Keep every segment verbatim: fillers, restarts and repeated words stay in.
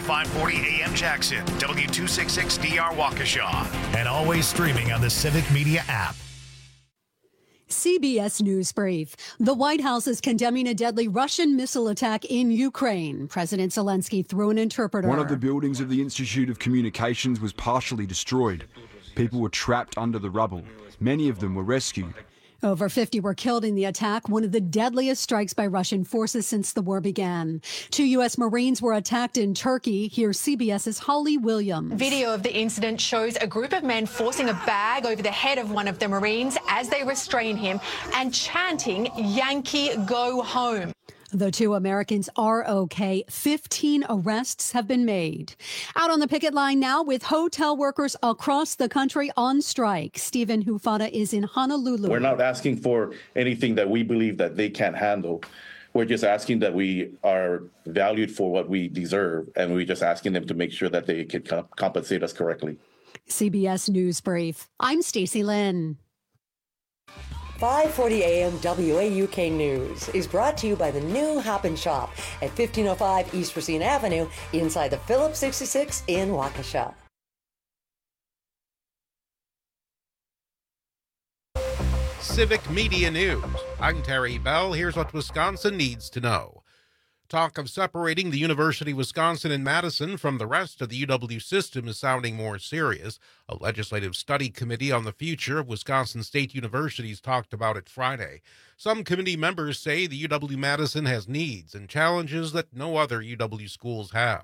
five forty A M Jackson, W two sixty-six D R Waukesha, and always streaming on the Civic Media app. C B S News Brief. The White House is condemning a deadly Russian missile attack in Ukraine. President Zelensky threw an interpreter. One of the buildings of the Institute of Communications was partially destroyed. People were trapped under the rubble. Many of them were rescued. Over fifty were killed in the attack, one of the deadliest strikes by Russian forces since the war began. Two U S Marines were attacked in Turkey. Here's CBS's Holly Williams. Video of the incident shows a group of men forcing a bag over the head of one of the Marines as they restrain him and chanting, "Yankee, go home." The two Americans are okay. fifteen arrests have been made. Out on the picket line now with hotel workers across the country on strike. Stephen Hufada is in Honolulu. We're not asking for anything that we believe that they can't handle. We're just asking that we are valued for what we deserve, and we're just asking them to make sure that they can comp- compensate us correctly. C B S News Brief. I'm Stacey Lynn. five forty A M W A U K News is brought to you by the new Hop and Shop at fifteen oh five East Racine Avenue inside the Phillips sixty-six in Waukesha. Civic Media News. I'm Terry Bell. Here's what Wisconsin needs to know. Talk of separating the University of Wisconsin in Madison from the rest of the U W system is sounding more serious. A legislative study committee on the future of Wisconsin State Universities talked about it Friday. Some committee members say the U W-Madison has needs and challenges that no other U W schools have.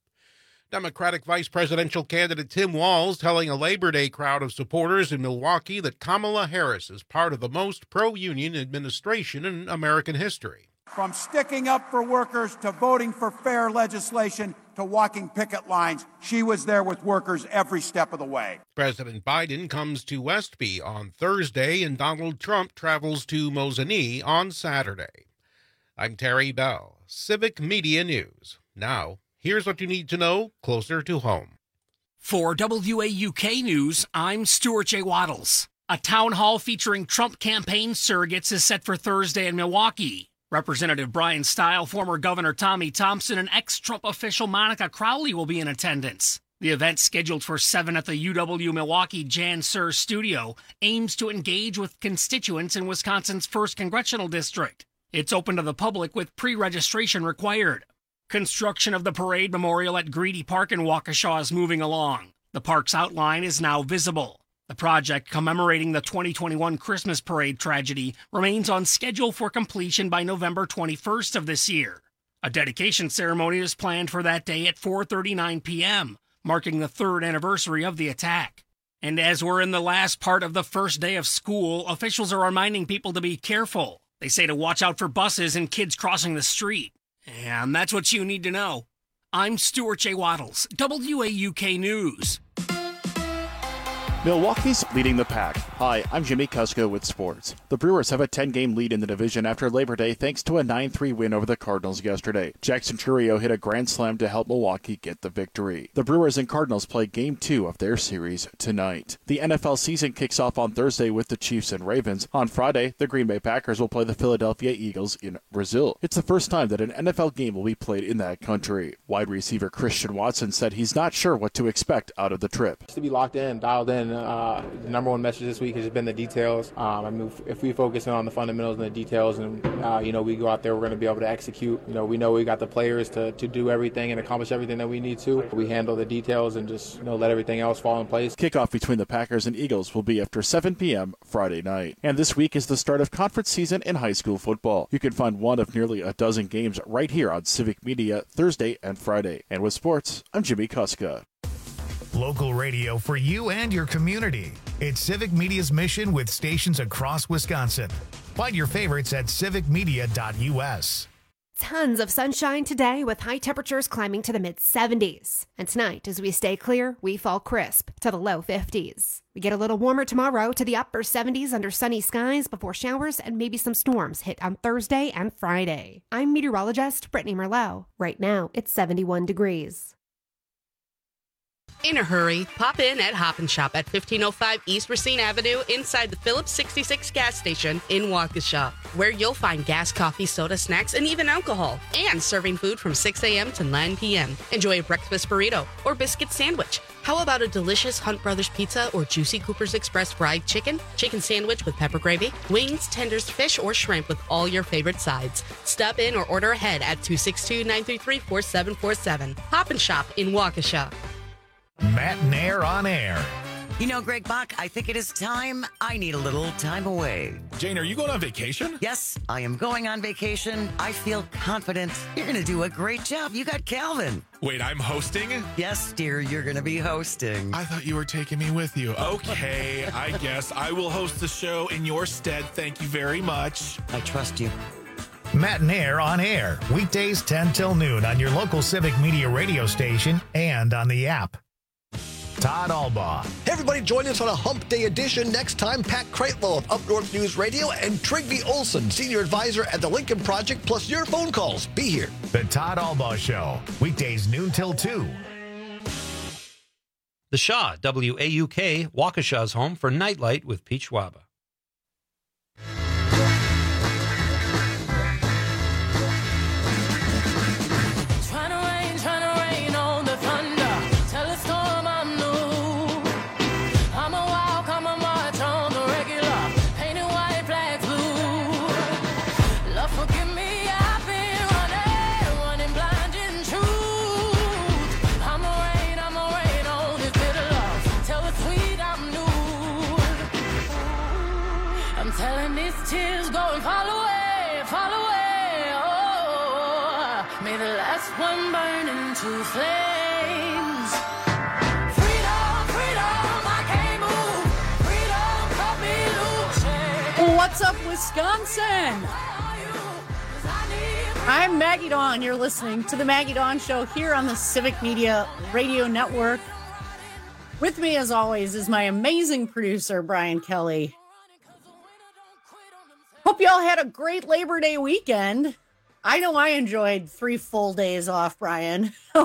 Democratic Vice Presidential candidate Tim Walz telling a Labor Day crowd of supporters in Milwaukee that Kamala Harris is part of the most pro-union administration in American history. From sticking up for workers to voting for fair legislation to walking picket lines, she was there with workers every step of the way. President Biden comes to Westby on Thursday, and Donald Trump travels to Mosinee on Saturday. I'm Terry Bell, Civic Media News. Now, here's what you need to know closer to home. For W A U K News, I'm Stuart J. Waddles. A town hall featuring Trump campaign surrogates is set for Thursday in Milwaukee. Representative Brian Stile, former Governor Tommy Thompson, and ex-Trump official Monica Crowley will be in attendance. The event, scheduled for seven at the U W Milwaukee Jan Sur studio, aims to engage with constituents in Wisconsin's first congressional district. It's open to the public with pre-registration required. Construction of the parade memorial at Greedy Park in Waukesha is moving along. The park's outline is now visible. The project, commemorating the twenty twenty-one Christmas parade tragedy, remains on schedule for completion by November twenty-first of this year. A dedication ceremony is planned for that day at four thirty-nine p.m., marking the third anniversary of the attack. And as we're in the last part of the first day of school, officials are reminding people to be careful. They say to watch out for buses and kids crossing the street. And that's what you need to know. I'm Stuart J. Waddles, W A U K News. Milwaukee's leading the pack. Hi, I'm Jimmy Kuska with sports. The Brewers have a ten-game lead in the division after Labor Day thanks to a nine three win over the Cardinals yesterday. Jackson Chourio hit a grand slam to help Milwaukee get the victory. The Brewers and Cardinals play Game two of their series tonight. The N F L season kicks off on Thursday with the Chiefs and Ravens. On Friday, the Green Bay Packers will play the Philadelphia Eagles in Brazil. It's the first time that an N F L game will be played in that country. Wide receiver Christian Watson said he's not sure what to expect out of the trip. To be locked in, dialed in, Uh, the number one message this week has been the details. Um, I mean, if, if we focus in on the fundamentals and the details, and uh, you know, we go out there, we're going to be able to execute. You know, we know we got the players to, to do everything and accomplish everything that we need to. We handle the details and just you know let everything else fall in place. Kickoff between the Packers and Eagles will be after seven p.m. Friday night. And this week is the start of conference season in high school football. You can find one of nearly a dozen games right here on Civic Media Thursday and Friday. And with sports, I'm Jimmy Kuska. Local radio for you and your community. It's Civic Media's mission with stations across Wisconsin. Find your favorites at civic media dot u s. Tons of sunshine today with high temperatures climbing to the mid seventies. And tonight, as we stay clear, we fall crisp to the low fifties. We get a little warmer tomorrow to the upper seventies under sunny skies before showers and maybe some storms hit on Thursday and Friday. I'm meteorologist Brittany Merlot. Right now, it's seventy-one degrees. In a hurry, pop in at Hop and Shop at fifteen oh five East Racine Avenue inside the Phillips sixty-six gas station in Waukesha, where you'll find gas, coffee, soda, snacks, and even alcohol, and serving food from six a.m. to nine p.m. Enjoy a breakfast burrito or biscuit sandwich. How about a delicious Hunt Brothers pizza or juicy Cooper's Express fried chicken, chicken sandwich with pepper gravy, wings, tenders, fish, or shrimp with all your favorite sides? Stop in or order ahead at two six two, nine three three, four seven four seven. Hop and Shop in Waukesha. Matt Nair on air. You know, Greg Bach, I think it is time I need a little time away. Jane, are you going on vacation? Yes, I am going on vacation. I feel confident. You're going to do a great job. You got Calvin. Wait, I'm hosting? Yes, dear, you're going to be hosting. I thought you were taking me with you. Okay, I guess I will host the show in your stead. Thank you very much. I trust you. Matt Nair on air, weekdays ten till noon on your local Civic Media radio station and on the app. Todd Albaugh. Hey, everybody, join us on a Hump Day edition next time. Pat Kreitlow of Up North News Radio and Trygve Olson, Senior Advisor at the Lincoln Project, plus your phone calls. Be here. The Todd Albaugh Show, weekdays noon till two. The Shaw, W A U K, Waukesha's home for Nightlight with Peach Waba. Tears go and fall away, fall away. Oh, may the last one burn into flames. Freedom, freedom, I can't move. Freedom, cut me loose. What's up, Wisconsin? I'm Maggie Dawn. You're listening to the Maggie Dawn Show here on the Civic Media Radio Network. With me, as always, is my amazing producer, Brian Kelly. Hope y'all had a great Labor Day weekend. I know I enjoyed three full days off, Brian. uh,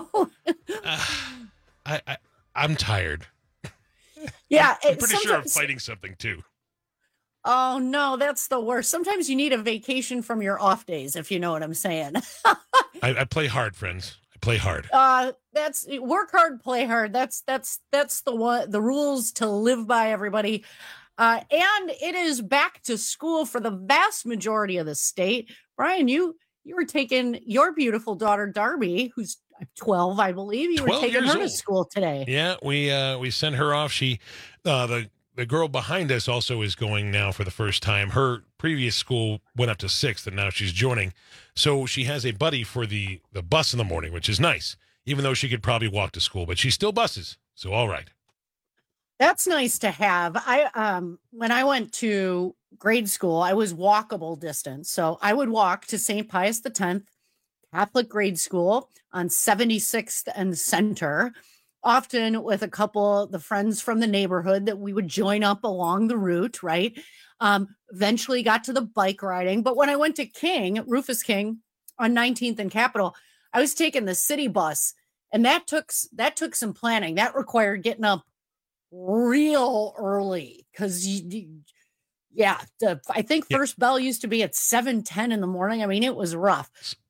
I, I, I'm tired. Yeah. I'm, I'm pretty sure I'm fighting something too. Oh, no, that's the worst. Sometimes you need a vacation from your off days, if you know what I'm saying. I, I play hard, friends. I play hard. Uh, that's work hard, play hard. That's that's that's the one, the rules to live by, everybody. Uh, and it is back to school for the vast majority of the state. Brian, you you were taking your beautiful daughter, Darby, who's twelve, I believe. You were taking her to school today. Yeah, we uh, we sent her off. She, uh, the the girl behind us also is going now for the first time. Her previous school went up to sixth, and now she's joining. So she has a buddy for the, the bus in the morning, which is nice, even though she could probably walk to school. But she still buses, so all right. That's nice to have. I um when I went to grade school, I was walkable distance. So I would walk to Saint Pius the tenth Catholic grade school on seventy-sixth and Center, often with a couple of the friends from the neighborhood that we would join up along the route, right? Um, eventually got to the bike riding. But when I went to King, Rufus King on nineteenth and Capitol, I was taking the city bus, and that took that took some planning. That required getting up real early because you, yeah, the, I think first yeah. bell used to be at seven ten in the morning. I mean, it was rough.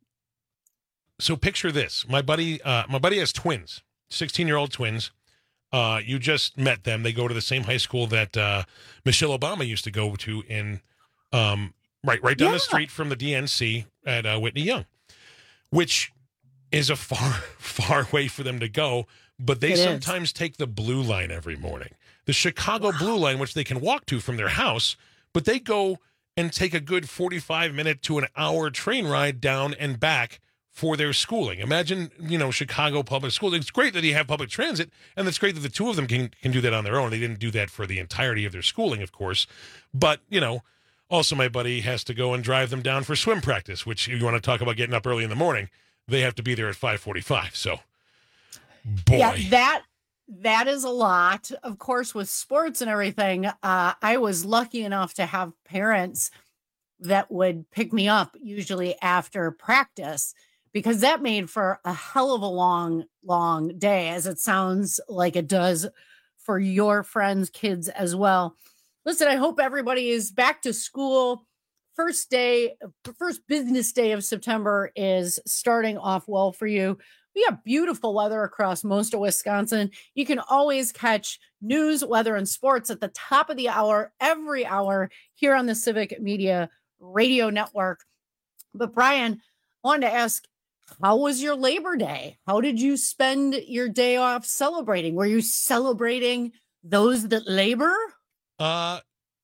So picture this: my buddy, uh, my buddy has twins, sixteen-year-old twins. Uh, you just met them. They go to the same high school that uh, Michelle Obama used to go to in um, right right down yeah. the street from the D N C at uh, Whitney Young, which is a far far way for them to go. But they it sometimes is. take the blue line every morning, the Chicago wow. blue line, which they can walk to from their house, but they go and take a good forty-five minute to an hour train ride down and back for their schooling. Imagine, you know, Chicago public schools. It's great that you have public transit, and it's great that the two of them can, can do that on their own. They didn't do that for the entirety of their schooling, of course. But, you know, also my buddy has to go and drive them down for swim practice, which you want to talk about getting up early in the morning. They have to be there at five forty-five, so... Boy. Yeah, that that is a lot. Of course, with sports and everything, uh, I was lucky enough to have parents that would pick me up usually after practice because that made for a hell of a long, long day, as it sounds like it does for your friends' kids as well. Listen, I hope everybody is back to school. First day, first business day of September is starting off well for you. We have beautiful weather across most of Wisconsin. You can always catch news, weather, and sports at the top of the hour, every hour here on the Civic Media Radio Network. But Brian, I wanted to ask, how was your Labor Day? How did you spend your day off celebrating? Were you celebrating those that labor? Uh,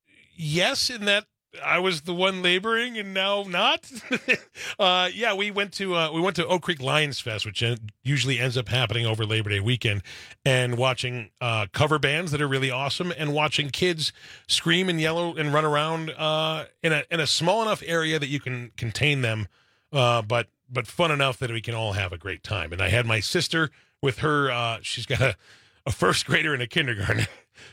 yes, in that I was the one laboring and now not. uh, yeah, we went to uh, we went to Oak Creek Lions Fest, which usually ends up happening over Labor Day weekend, and watching uh, cover bands that are really awesome, and watching kids scream and yell and run around uh, in a in a small enough area that you can contain them, uh, but but fun enough that we can all have a great time. And I had my sister with her. Uh, she's got a, a first grader in a kindergarten,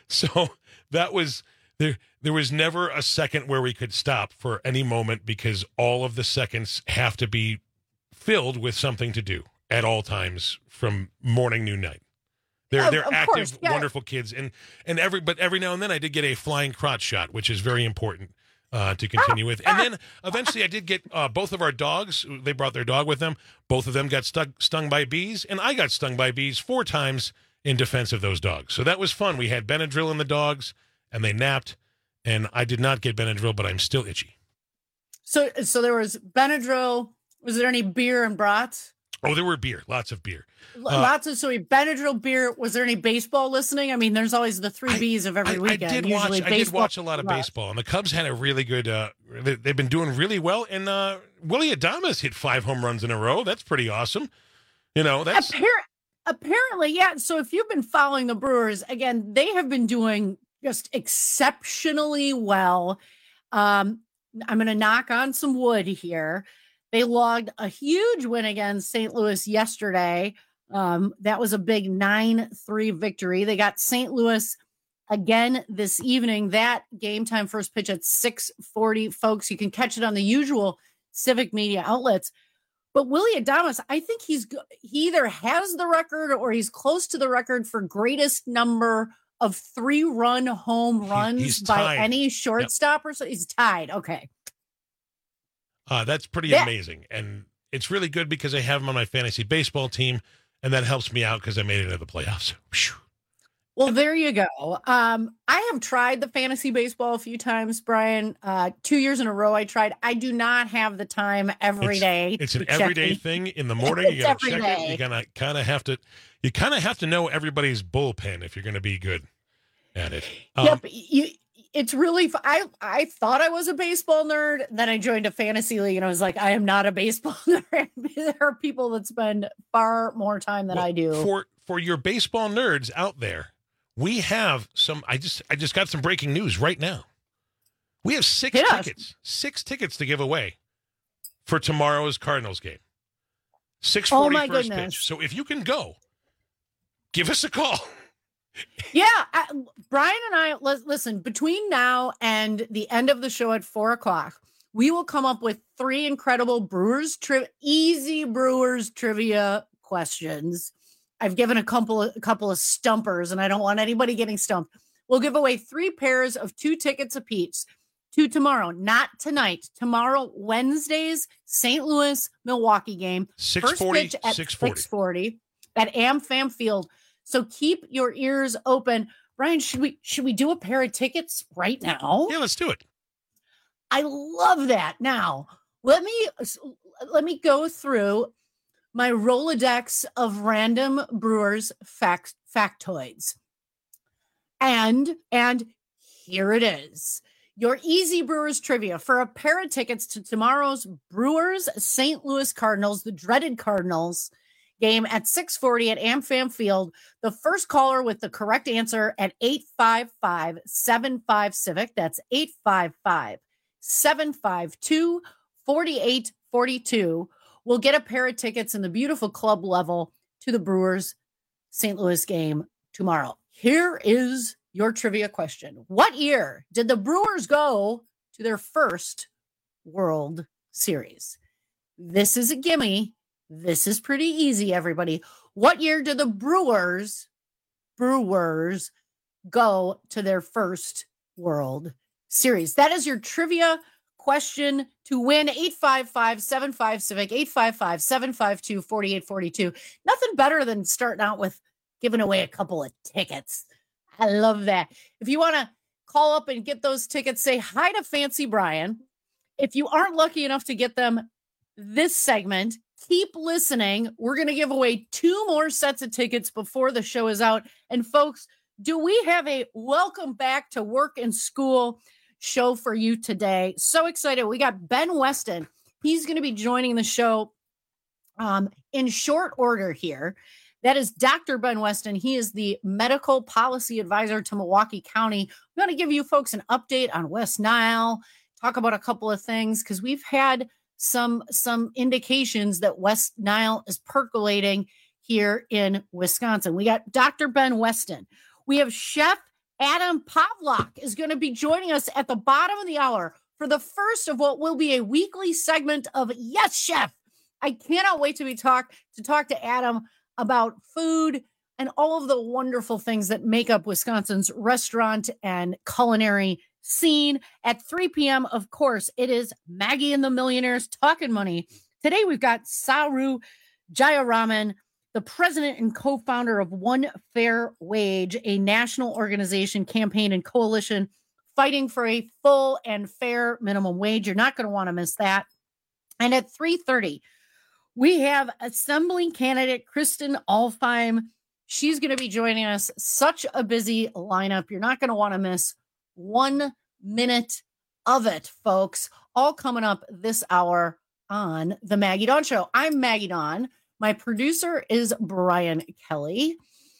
so that was. There, there was never a second where we could stop for any moment, because all of the seconds have to be filled with something to do at all times, from morning, noon, night. They're Oh, they're of active, course, yeah. wonderful kids, and and every but every now and then I did get a flying crotch shot, which is very important uh, to continue with. And then eventually I did get uh, both of our dogs. They brought their dog with them. Both of them got stuck, stung by bees, and I got stung by bees four times in defense of those dogs. So that was fun. We had Benadryl in the dogs, and they napped. And I did not get Benadryl, but I'm still itchy. So, so there was Benadryl. Was there any beer and brats? Oh, there were beer, lots of beer. L- Uh, Lots of, so Benadryl, beer. Was there any baseball listening? I mean, there's always the three B's of every I, I weekend. did watch. Usually I did baseball, watch a lot of brats. baseball, and the Cubs had a really good. Uh, they, they've been doing really well, and uh, Willie Adames hit five home runs in a row. That's pretty awesome. You know, that's Appar- apparently, yeah. So if you've been following the Brewers, again, they have been doing just exceptionally well. Um, I'm going to knock on some wood here. They logged a huge win against Saint Louis yesterday. Um, that was a big nine three victory. They got Saint Louis again this evening. That game time first pitch at six forty, folks. You can catch it on the usual Civic Media outlets. But Willie Adames, I think he's go- he either has the record or he's close to the record for greatest number of three-run home runs he's by tied. any shortstop or so. He's tied. Okay. uh, that's pretty Yeah. amazing, and it's really good because I have him on my fantasy baseball team, and that helps me out because I made it into the playoffs. Phew. Well, there you go. Um, I have tried the fantasy baseball a few times, Brian. Uh, two years in a row I tried. I do not have the time every It's- day. It's to an check everyday in. thing in the morning. You It's gotta every check day. it. You gotta kind of have to. You kind of have to know everybody's bullpen if you're going to be good at it. Um, Yep. You, it's really, f- I, I thought I was a baseball nerd. Then I joined a fantasy league and I was like, I am not a baseball nerd. There are people that spend far more time than well, I do. For for your baseball nerds out there, we have some. I just I just got some breaking news right now. We have six Hit us. tickets, six tickets to give away for tomorrow's Cardinals game. Six Oh, forty my first goodness. pitch. So if you can go, give us a call. Yeah, I, Brian and I, li- listen, between now and the end of the show at four o'clock, we will come up with three incredible Brewers, tri- easy Brewers trivia questions. I've given a couple of, a couple of stumpers, and I don't want anybody getting stumped. We'll give away three pairs of two tickets apiece to tomorrow, not tonight. Tomorrow, Wednesday's Saint Louis Milwaukee game. six First forty, pitch at six forty. six forty at AmFam Field. So keep your ears open. Brian, should we should we do a pair of tickets right now? Yeah, let's do it. I love that. Now, let me let me go through my Rolodex of random Brewers fact factoids. And and here it is. Your easy Brewers trivia for a pair of tickets to tomorrow's Brewers Saint Louis Cardinals, the dreaded Cardinals game at six forty at AmFam Field. The first caller with the correct answer at eight five five, seven five Civic. That's eight five five, seven five two, four eight four two. We'll get a pair of tickets in the beautiful club level to the Brewers Saint Louis game tomorrow. Here is your trivia question. What year did the Brewers go to their first World Series? This is a gimme. This is pretty easy, everybody. What year did the Brewers, Brewers go to their first World Series? That is your trivia question to win. Eight five five, seven five Civic, eight five five, seven five two, four eight four two. Nothing better than starting out with giving away a couple of tickets. I love that. If you want to call up and get those tickets, say hi to Fancy Brian. If you aren't lucky enough to get them this segment, keep listening. We're going to give away two more sets of tickets before the show is out. And folks, do we have a welcome back to work and school show for you today? So excited. We got Ben Weston. He's going to be joining the show um, in short order here. That is Doctor Ben Weston. He is the medical policy advisor to Milwaukee County. I'm going to give you folks an update on West Nile, talk about a couple of things, because we've had some, some indications that West Nile is percolating here in Wisconsin. We got Doctor Ben Weston. We have Chef Adam Pavlock is going to be joining us at the bottom of the hour for the first of what will be a weekly segment of Yes, Chef. I cannot wait to be talk to talk to Adam about food and all of the wonderful things that make up Wisconsin's restaurant and culinary scene. At three p.m., of course, it is Maggie and the Millionaires Talking Money. Today, we've got Saru Jayaraman, the president and co-founder of One Fair Wage, a national organization, campaign, and coalition fighting for a full and fair minimum wage. You're not going to want to miss that. And at three thirty, we have Assembly candidate Kristen Alfheim. She's going to be joining us. Such a busy lineup. You're not going to want to miss one minute of it, folks. All coming up this hour on The Maggie Dawn Show. I'm Maggie Dawn. My producer is Brian Kelly.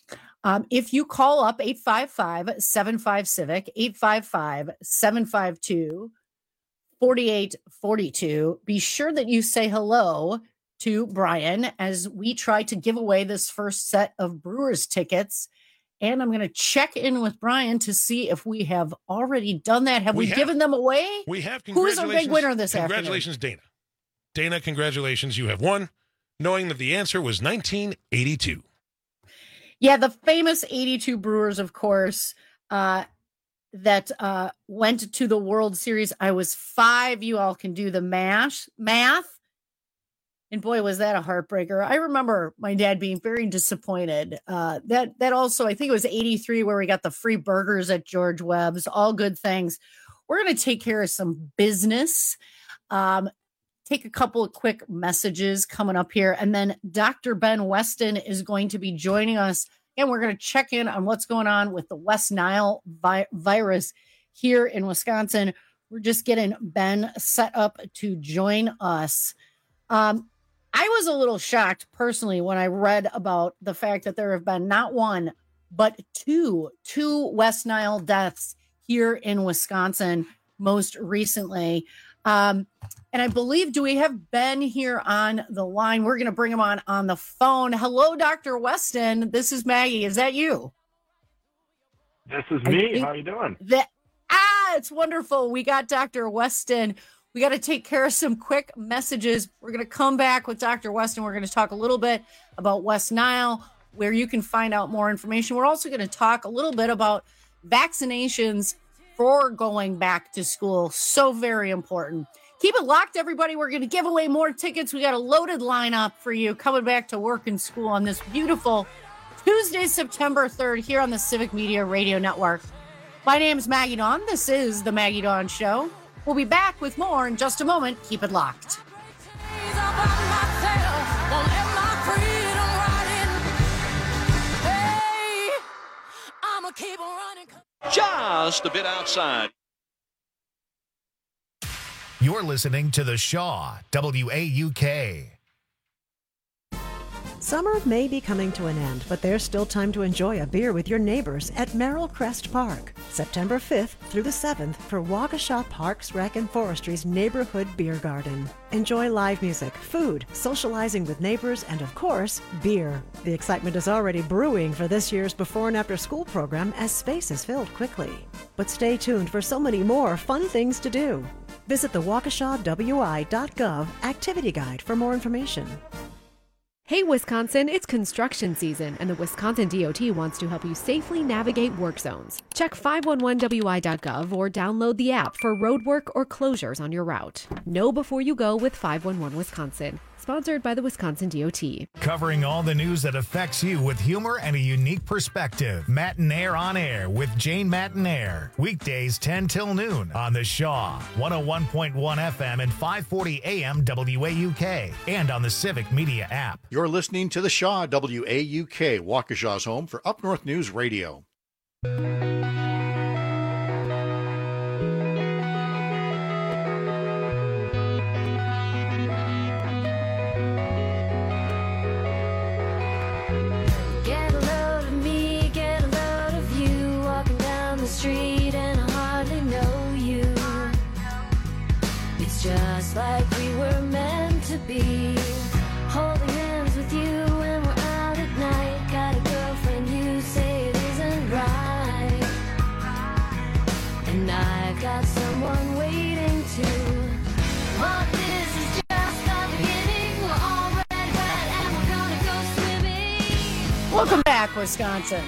Um, if you call up eight five five, seven five Civic, eight five five, seven five two, four eight four two, be sure that you say hello to Brian as we try to give away this first set of Brewers tickets. And I'm going to check in with Brian to see if we have already done that. Have we, we have, given them away? We have. Who is our big winner this congratulations, afternoon? Congratulations, Dana. Dana, congratulations. You have won, knowing that the answer was nineteen eighty-two. Yeah, the famous eighty-two Brewers, of course, uh, that uh, went to the World Series. I was five. You all can do the mash, math. And boy, was that a heartbreaker. I remember my dad being very disappointed. Uh, that that also, I think it was eighty-three where we got the free burgers at George Webb's, all good things. We're going to take care of some business, um, take a couple of quick messages coming up here. And then Doctor Ben Weston is going to be joining us. And we're going to check in on what's going on with the West Nile vi- virus here in Wisconsin. We're just getting Ben set up to join us. Um, I was a little shocked personally when I read about the fact that there have been not one, but two, two West Nile deaths here in Wisconsin most recently. Um, and I believe, do we have Ben here on the line? We're going to bring him on on the phone. Hello, Doctor Weston. This is Maggie. Is that you? This is me. How are you doing? That, ah, it's wonderful. We got Doctor Weston. We got to take care of some quick messages. We're going to come back with Doctor Weston. We're going to talk a little bit about West Nile, where you can find out more information. We're also going to talk a little bit about vaccinations for going back to school. So very important. Keep it locked, everybody. We're going to give away more tickets. We got a loaded lineup for you coming back to work and school on this beautiful Tuesday, September third, here on the Civic Media Radio Network. My name is Maggie Dawn. This is The Maggie Dawn Show. We'll be back with more in just a moment. Keep it locked. Just a bit outside. You're listening to The Shaw, W A U K. Summer may be coming to an end, but there's still time to enjoy a beer with your neighbors at Merrill Crest Park, September fifth through the seventh for Waukesha Parks, Rec and Forestry's Neighborhood Beer Garden. Enjoy live music, food, socializing with neighbors, and of course, beer. The excitement is already brewing for this year's before and after school program as space is filled quickly. But stay tuned for so many more fun things to do. Visit the Waukesha W I dot gov activity guide for more information. Hey, Wisconsin, it's construction season, and the Wisconsin D O T wants to help you safely navigate work zones. Check five one one W I dot gov or download the app for road work or closures on your route. Know before you go with five one one Wisconsin. Sponsored by the Wisconsin D O T. Covering all the news that affects you with humor and a unique perspective. Matinaire on Air with Jane Matinaire. Weekdays ten till noon on the Shaw, one oh one point one F M and five forty A M W A U K, and on the Civic Media app. You're listening to the Shaw, W A U K, Waukesha's home for Up North News Radio. Street and I hardly know you. It's just like we were meant to be, holding hands with you when we're out at night. Got a girlfriend, you say it isn't right, and I've got someone waiting too. But this is just the beginning. We're all red, wet, and we're gonna go swimming. Welcome back, Wisconsin.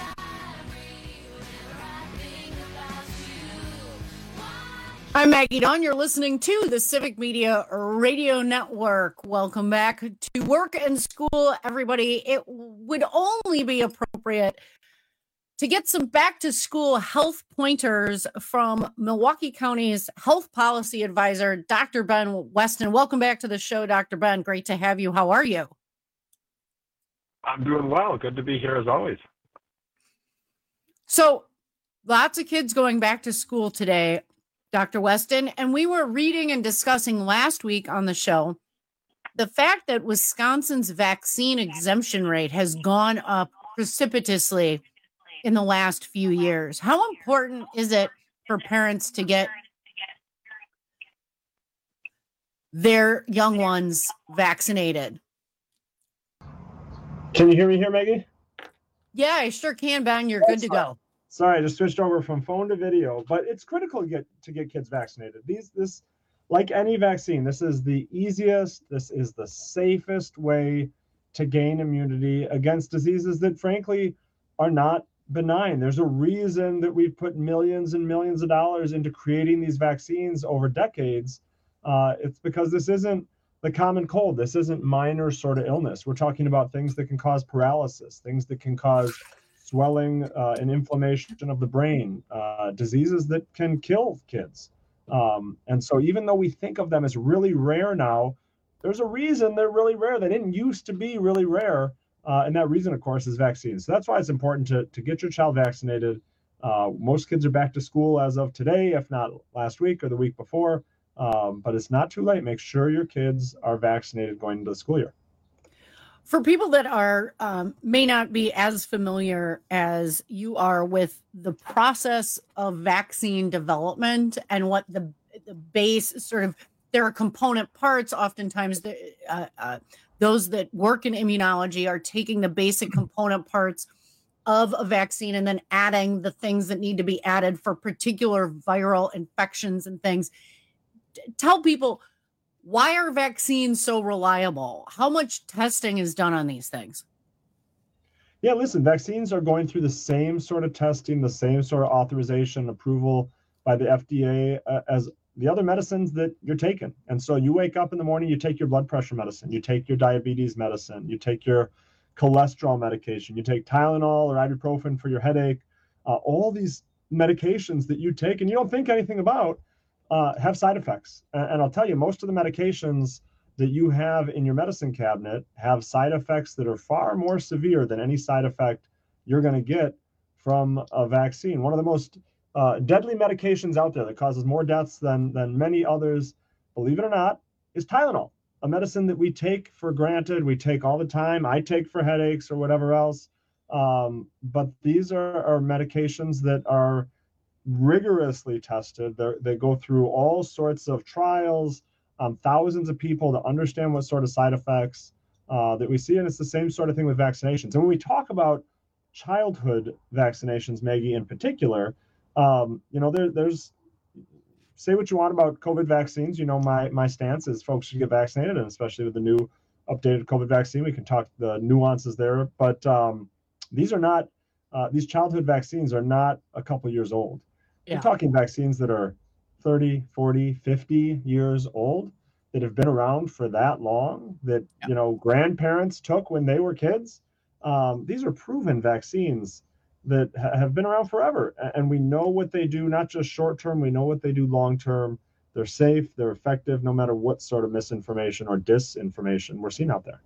I'm Maggie Dawn. You're listening to the Civic Media Radio Network. Welcome back to Work and School, everybody. It would only be appropriate to get some back to school health pointers from Milwaukee County's health policy advisor, Doctor Ben Weston. Welcome back to the show, Doctor Ben. Great to have you. How are you? I'm doing well. Good to be here as always. So, lots of kids going back to school today, Doctor Weston, and we were reading and discussing last week on the show the fact that Wisconsin's vaccine exemption rate has gone up precipitously in the last few years. How important is it for parents to get their young ones vaccinated? Can you hear me here, Maggie? Yeah, I sure can, Ben. You're good to go. Sorry, I just switched over from phone to video, but it's critical to get to get kids vaccinated. These this like any vaccine, this is the easiest, this is the safest way to gain immunity against diseases that frankly are not benign. There's a reason that we've put millions and millions of dollars into creating these vaccines over decades. Uh, it's because this isn't the common cold. This isn't minor sort of illness. We're talking about things that can cause paralysis, things that can cause swelling uh, and inflammation of the brain, uh, diseases that can kill kids. Um, and so even though we think of them as really rare now, there's a reason they're really rare. They didn't used to be really rare. Uh, and that reason, of course, is vaccines. So that's why it's important to, to get your child vaccinated. Uh, most kids are back to school as of today, if not last week or the week before. Um, but it's not too late. Make sure your kids are vaccinated going into the school year. For people that are um, may not be as familiar as you are with the process of vaccine development and what the the base sort of, there are component parts. Oftentimes, the, uh, uh, those that work in immunology are taking the basic component parts of a vaccine and then adding the things that need to be added for particular viral infections and things. Tell people, why are vaccines so reliable? How much testing is done on these things? Yeah, listen, vaccines are going through the same sort of testing, the same sort of authorization, approval by the F D A uh, as the other medicines that you're taking. And so you wake up in the morning, you take your blood pressure medicine, you take your diabetes medicine, you take your cholesterol medication, you take Tylenol or ibuprofen for your headache. Uh, all these medications that you take and you don't think anything about Uh, have side effects. And, and I'll tell you, most of the medications that you have in your medicine cabinet have side effects that are far more severe than any side effect you're going to get from a vaccine. One of the most uh, deadly medications out there that causes more deaths than, than many others, believe it or not, is Tylenol, a medicine that we take for granted. We take all the time. I take for headaches or whatever else. Um, but these are, are medications that are rigorously tested. They're, they go through all sorts of trials, um, thousands of people to understand what sort of side effects uh, that we see. And it's the same sort of thing with vaccinations. And when we talk about childhood vaccinations, Maggie, in particular, um, you know, there, there's, say what you want about COVID vaccines. You know, my, my stance is folks should get vaccinated, and especially with the new updated COVID vaccine. We can talk the nuances there, but um, these are not, uh, these childhood vaccines are not a couple years old. Yeah. We're talking vaccines that are thirty, forty, fifty years old that have been around for that long, that, yeah. you know, grandparents took when they were kids. Um, these are proven vaccines that ha- have been around forever. And we know what they do, not just short term, we know what they do long term. They're safe, they're effective, no matter what sort of misinformation or disinformation we're seeing out there.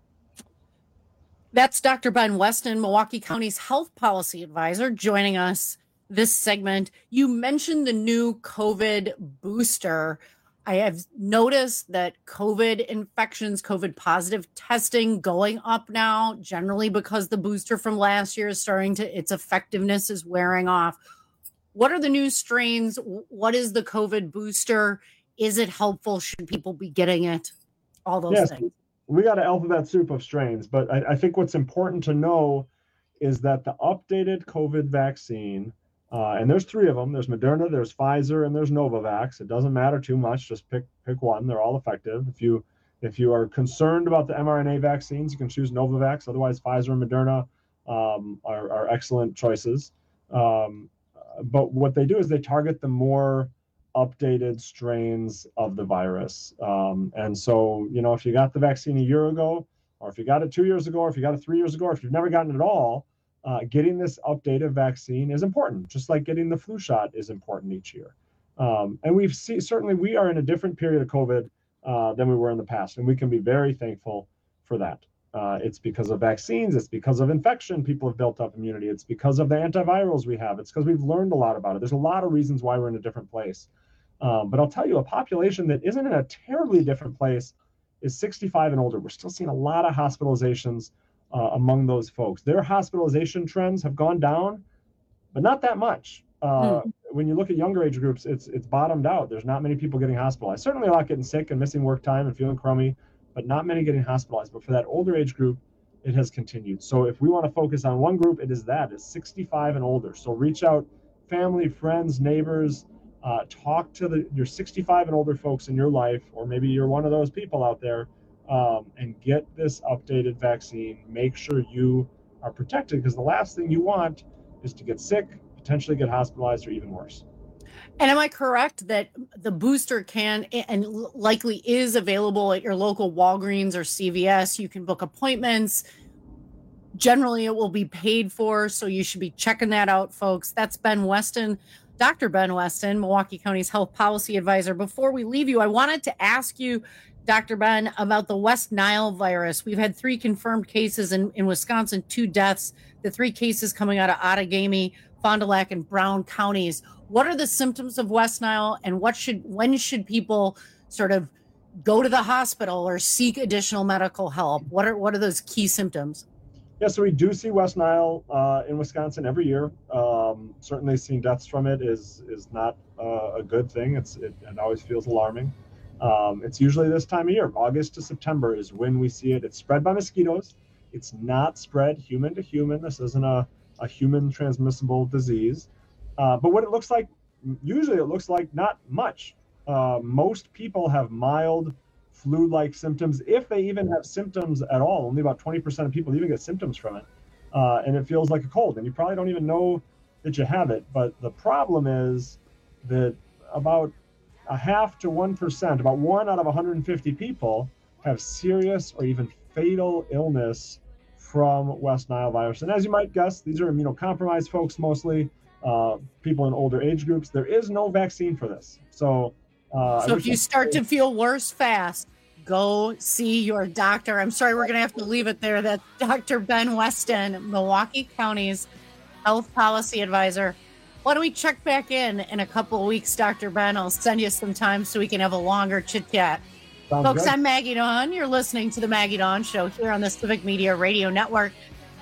That's Doctor Ben Weston, Milwaukee County's health policy advisor, joining us this segment. You mentioned the new COVID booster. I have noticed that COVID infections, COVID positive testing going up now, generally because the booster from last year is starting to, its effectiveness is wearing off. What are the new strains? What is the COVID booster? Is it helpful? Should people be getting it? All those yes, things. We got an alphabet soup of strains, but I, I think what's important to know is that the updated COVID vaccine, uh, and there's three of them. There's Moderna, there's Pfizer, and there's Novavax. It doesn't matter too much. Just pick pick one. They're all effective. If you if you are concerned about the mRNA vaccines, you can choose Novavax. Otherwise, Pfizer and Moderna um, are, are excellent choices. Um, but what they do is they target the more updated strains of the virus. Um, and so, you know, if you got the vaccine a year ago, or if you got it two years ago, or if you got it three years ago, or if you've never gotten it at all, uh, getting this updated vaccine is important, just like getting the flu shot is important each year. Um, and we've seen, certainly we are in a different period of COVID uh, than we were in the past, and we can be very thankful for that. Uh, it's because of vaccines, it's because of infection, people have built up immunity, it's because of the antivirals we have, it's because we've learned a lot about it. There's a lot of reasons why we're in a different place. Um, but I'll tell you, a population that isn't in a terribly different place is sixty-five and older. We're still seeing a lot of hospitalizations uh, among those folks. Their hospitalization trends have gone down, but not that much. Uh, mm. When you look at younger age groups, it's it's bottomed out. There's not many people getting hospitalized. Certainly a lot getting sick and missing work time and feeling crummy, but not many getting hospitalized. But for that older age group, it has continued. So if we want to focus on one group, it is that, it's sixty-five and older. So reach out, family, friends, neighbors, uh, talk to the your sixty-five and older folks in your life, or maybe you're one of those people out there, um, and get this updated vaccine. Make sure you are protected, because the last thing you want is to get sick, potentially get hospitalized, or even worse. And am I correct that the booster can and likely is available at your local Walgreens or C V S? You can book appointments. Generally, it will be paid for, so you should be checking that out, folks. That's Ben Weston, Doctor Ben Weston, Milwaukee County's health policy advisor. Before we leave you, I wanted to ask you, Doctor Ben, about the West Nile virus. We've had three confirmed cases in, in Wisconsin, two deaths, the three cases coming out of Outagamie, Fond du Lac, and Brown counties. What are the symptoms of West Nile, and what should when should people sort of go to the hospital or seek additional medical help? What are what are those key symptoms? Yeah, so we do see West Nile uh, in Wisconsin every year. Um, certainly seeing deaths from it is is not uh, a good thing. It's it, it always feels alarming. Um, it's usually this time of year, August to September is when we see it. It's spread by mosquitoes. It's not spread human to human. This isn't a, a human transmissible disease. Uh, but what it looks like, usually it looks like not much. Uh, most people have mild flu-like symptoms, if they even have symptoms at all. Only about twenty percent of people even get symptoms from it. Uh, and it feels like a cold, and you probably don't even know that you have it. But the problem is that about a half to one percent, about one out of one hundred fifty people have serious or even fatal illness from West Nile virus. And as you might guess, these are immunocompromised folks mostly. Uh, people in older age groups. There is no vaccine for this. So, uh, so if you start to feel worse fast, go see your doctor. I'm sorry, we're going to have to leave it there. That's Doctor Ben Weston, Milwaukee County's health policy advisor. Why don't we check back in in a couple of weeks, Doctor Ben? I'll send you some time so we can have a longer chit chat. Folks, good. I'm Maggie Dawn. You're listening to the Maggie Dawn Show here on the Civic Media Radio Network.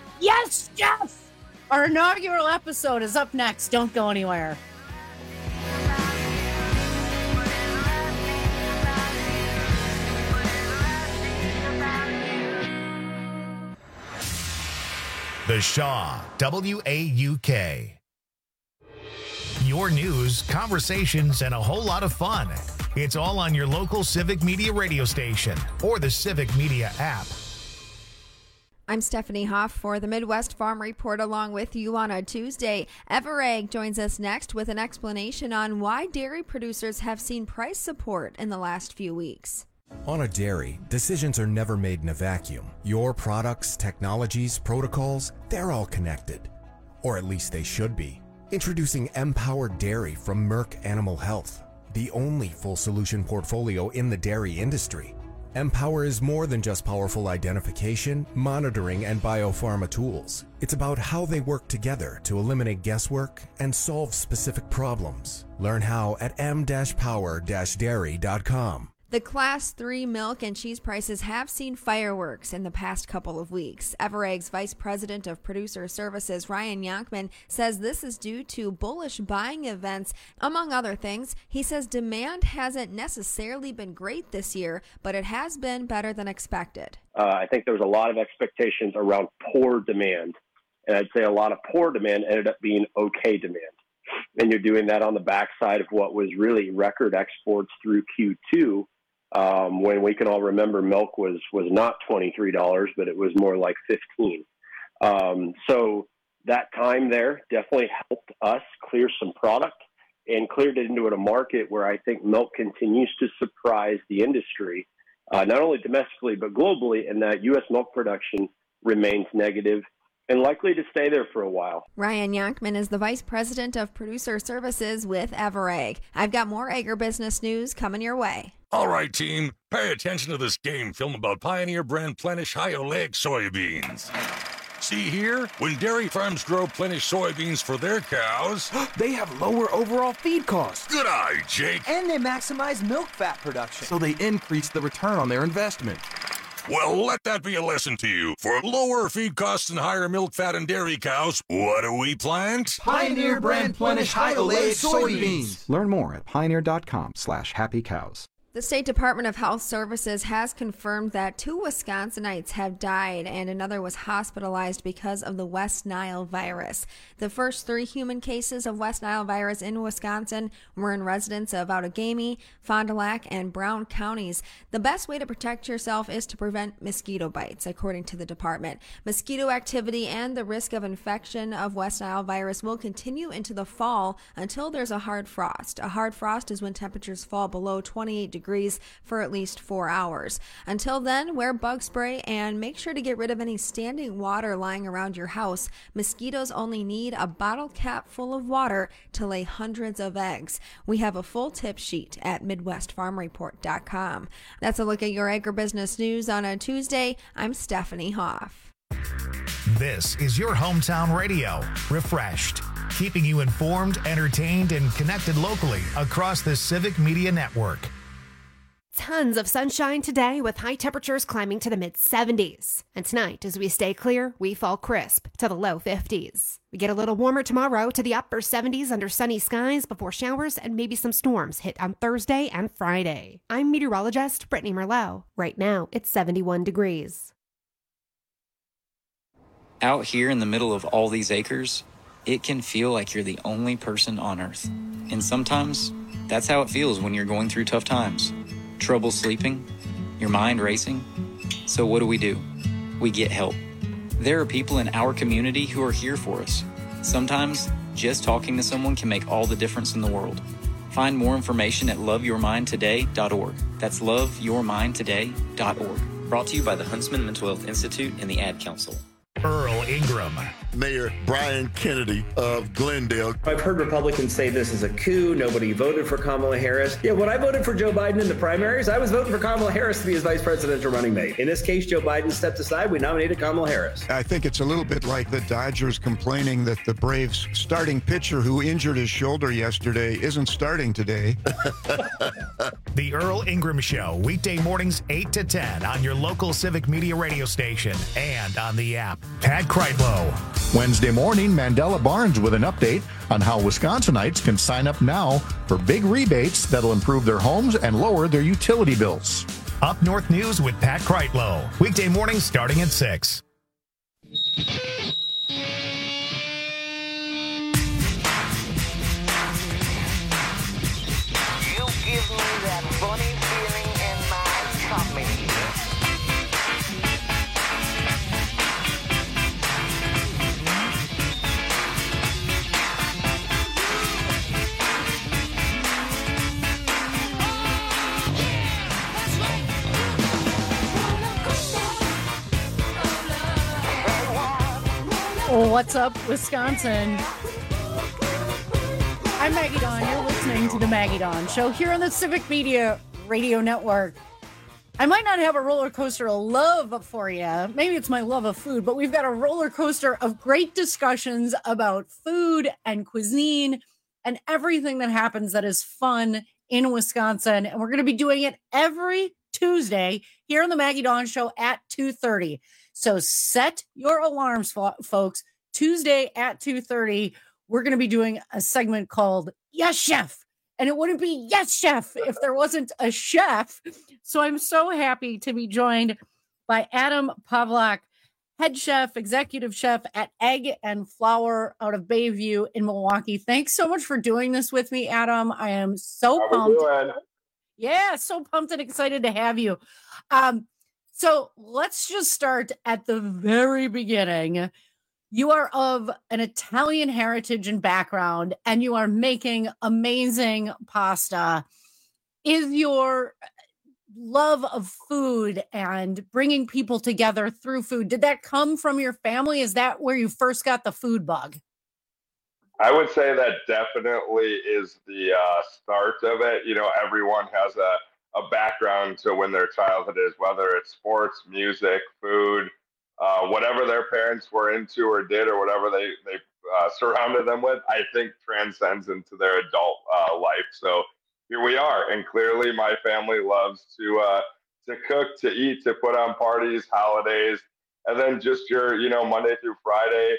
Yes, Jeff! Our inaugural episode is up next. Don't go anywhere. The Shaw, W A U K. Your news, conversations, and a whole lot of fun. It's all on your local Civic Media radio station or the Civic Media app. I'm Stephanie Hoff for the Midwest Farm Report along with you on a Tuesday. Everegg joins us next with an explanation on why dairy producers have seen price support in the last few weeks. On a dairy, decisions are never made in a vacuum. Your products, technologies, protocols, they're all connected. Or at least they should be. Introducing Empower Dairy from Merck Animal Health, the only full solution portfolio in the dairy industry. Empower is more than just powerful identification, monitoring, and biopharma tools. It's about how they work together to eliminate guesswork and solve specific problems. Learn how at m dash power dash dairy dot com. The Class three milk and cheese prices have seen fireworks in the past couple of weeks. Everegg's Vice President of Producer Services, Ryan Yonkman, says this is due to bullish buying events. Among other things, he says demand hasn't necessarily been great this year, but it has been better than expected. Uh, I think there was a lot of expectations around poor demand, and I'd say a lot of poor demand ended up being okay demand. And you're doing that on the backside of what was really record exports through Q two. Um, when we can all remember milk was, was not twenty-three dollars, but it was more like fifteen dollars. Um, so that time there definitely helped us clear some product and cleared it into a market where I think milk continues to surprise the industry, uh, not only domestically, but globally, and that U S milk production remains negative and likely to stay there for a while. Ryan Yonkman is the Vice President of Producer Services with Everegg. I've got more agribusiness news coming your way. All right, team, pay attention to this game film about Pioneer brand Plenish high oleic soybeans. See here? When dairy farms grow Plenish soybeans for their cows, they have lower overall feed costs. Good eye, Jake. And they maximize milk fat production, so they increase the return on their investment. Well, let that be a lesson to you. For lower feed costs and higher milk fat in dairy cows, what do we plant? Pioneer brand Plenish high oleic soybeans. Learn more at pioneer.com slash happy cows. The State Department of Health Services has confirmed that two Wisconsinites have died and another was hospitalized because of the West Nile virus. The first three human cases of West Nile virus in Wisconsin were in residents of Outagamie, Fond du Lac, and Brown counties. The best way to protect yourself is to prevent mosquito bites, according to the department. Mosquito activity and the risk of infection of West Nile virus will continue into the fall until there's a hard frost. A hard frost is when temperatures fall below twenty-eight degrees for at least four hours. Until then, wear bug spray and make sure to get rid of any standing water lying around your house. Mosquitoes only need a bottle cap full of water to lay hundreds of eggs. We have a full tip sheet at midwest farm report dot com. That's a look at your agribusiness news on a Tuesday. I'm Stephanie Hoff. This is your hometown radio, Refreshed, keeping you informed, entertained, and connected locally across the Civic Media Network. Tons of sunshine today with high temperatures climbing to the mid seventies. And tonight, as we stay clear, we fall crisp to the low fifties. We get a little warmer tomorrow to the upper seventies under sunny skies before showers and maybe some storms hit on Thursday and Friday. I'm meteorologist Brittany Merlot. Right now, it's seventy-one degrees. Out here in the middle of all these acres, it can feel like you're the only person on Earth. And sometimes, that's how it feels when you're going through tough times. Trouble sleeping, your mind racing. So what do we do? We get help. There are people in our community who are here for us. Sometimes, just talking to someone can make all the difference in the world. Find more information at love your mind today dot org. That's love your mind today dot org. Brought to you by the Huntsman Mental Health Institute and the Ad Council. Earl Ingram. Mayor Brian Kennedy of Glendale. I've heard Republicans say this is a coup. Nobody voted for Kamala Harris. Yeah, when I voted for Joe Biden in the primaries, I was voting for Kamala Harris to be his vice presidential running mate. In this case, Joe Biden stepped aside. We nominated Kamala Harris. I think it's a little bit like the Dodgers complaining that the Braves starting pitcher who injured his shoulder yesterday isn't starting today. The Earl Ingram Show, weekday mornings eight to ten on your local Civic Media radio station and on the app. Pat Kreitlow. Wednesday morning, Mandela Barnes with an update on how Wisconsinites can sign up now for big rebates that'll improve their homes and lower their utility bills. Up North News with Pat Kreitlow. Weekday mornings starting at six. You give me that funny feeling in my tummy. What's up, Wisconsin? I'm Maggie Dawn. You're listening to the Maggie Dawn Show here on the Civic Media Radio Network. I might not have a roller coaster of love for you. Maybe it's my love of food, but we've got a roller coaster of great discussions about food and cuisine and everything that happens that is fun in Wisconsin. And we're going to be doing it every Tuesday here on the Maggie Dawn Show at two thirty. So set your alarms, folks. Tuesday at two thirty, we're going to be doing a segment called Yes, Chef. And it wouldn't be Yes, Chef if there wasn't a chef. So I'm so happy to be joined by Adam Pawlak, head chef, executive chef at Egg and Flour out of Bayview in Milwaukee. Thanks so much for doing this with me, Adam. I am so How pumped. we doing? Yeah, so pumped and excited to have you. Um, so let's just start at the very beginning. You are of an Italian heritage and background, and you are making amazing pasta. Is your love of food and bringing people together through food, did that come from your family? Is that where you first got the food bug? I would say that definitely is the uh, start of it. You know, everyone has a, a background to when their childhood is, whether it's sports, music, food, uh, whatever their parents were into or did or whatever they, they uh, surrounded them with, I think transcends into their adult uh, life. So here we are. And clearly my family loves to uh, to cook, to eat, to put on parties, holidays, and then just your, you know, Monday through Friday,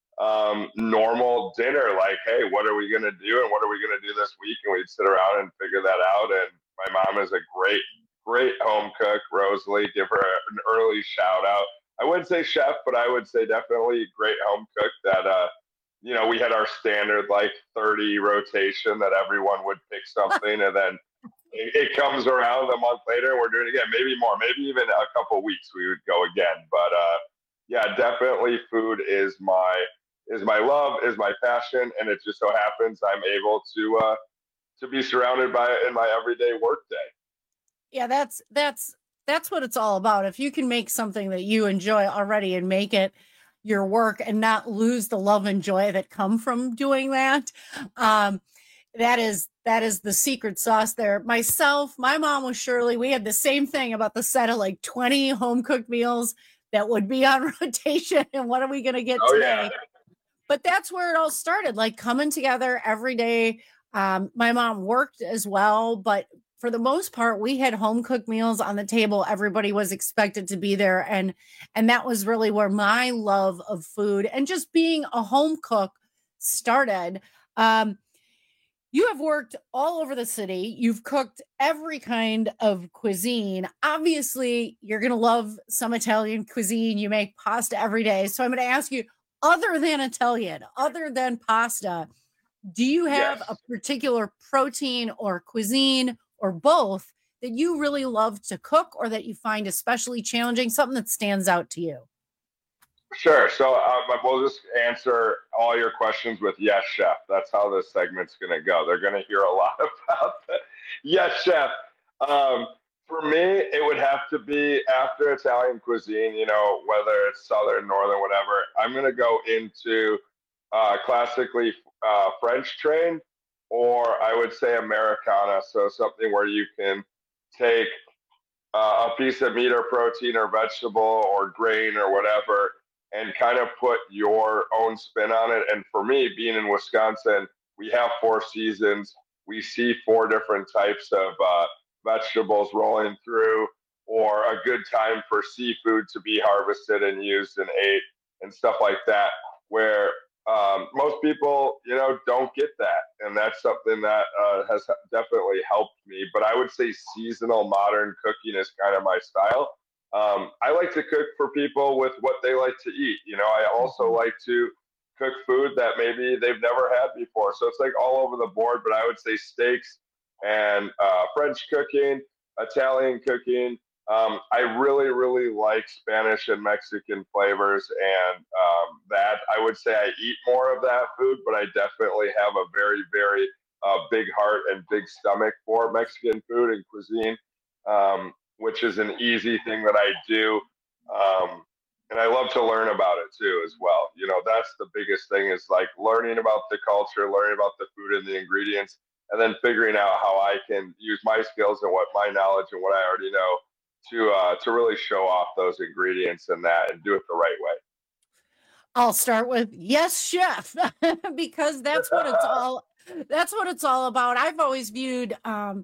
um, normal dinner. Like, hey, what are we going to do? And what are we going to do this week? And we'd sit around and figure that out. And my mom is a great, great home cook, Rosalie. Give her an early shout out. I wouldn't say chef, but I would say definitely great home cook that, uh, you know, we had our standard like thirty rotation that everyone would pick something and then it, it comes around a month later and we're doing it again, maybe more, maybe even a couple weeks we would go again. But uh, yeah, definitely food is my, is my love, is my passion. And it just so happens I'm able to, uh, to be surrounded by it in my everyday work day. Yeah, that's, that's, that's what it's all about. If you can make something that you enjoy already and make it your work and not lose the love and joy that come from doing that, um, that is that is the secret sauce there. Myself, my mom was Shirley. We had the same thing about the set of like twenty home cooked meals that would be on rotation. And what are we going to get oh, today? Yeah. But that's where it all started, like coming together every day. Um, my mom worked as well, but for the most part, we had home cooked meals on the table. Everybody was expected to be there. And, and that was really where my love of food and just being a home cook started. Um, you have worked all over the city. You've cooked every kind of cuisine. Obviously, you're going to love some Italian cuisine. You make pasta every day. So I'm going to ask you, other than Italian, other than pasta, do you have Yes. a particular protein or cuisine or both that you really love to cook or that you find especially challenging, something that stands out to you? Sure. So um, we'll just answer all your questions with yes, chef. That's how this segment's going to go. They're going to hear a lot about that. Yes, chef. Um, for me, it would have to be after Italian cuisine, you know, whether it's Southern, Northern, whatever. I'm going to go into uh, classically uh, French trained, or I would say Americana. So something where you can take uh, a piece of meat or protein or vegetable or grain or whatever and kind of put your own spin on it. And for me, being in Wisconsin, we have four seasons. We see four different types of uh, vegetables rolling through, or a good time for seafood to be harvested and used and ate and stuff like that, where Um, most people, you know, don't get that. And that's something that uh, has definitely helped me. But I would say seasonal modern cooking is kind of my style. Um, I like to cook for people with what they like to eat. You know, I also like to cook food that maybe they've never had before. So it's like all over the board. But I would say steaks and uh, French cooking, Italian cooking. Um, I really, really like Spanish and Mexican flavors, and um, that I would say I eat more of that food, but I definitely have a very, very uh, big heart and big stomach for Mexican food and cuisine, um, which is an easy thing that I do. Um, and I love to learn about it too as well. You know, that's the biggest thing is like learning about the culture, learning about the food and the ingredients, and then figuring out how I can use my skills and what my knowledge and what I already know to uh, to really show off those ingredients and that and do it the right way. I'll start with yes, chef, because that's what it's all that's what it's all about. I've always viewed um,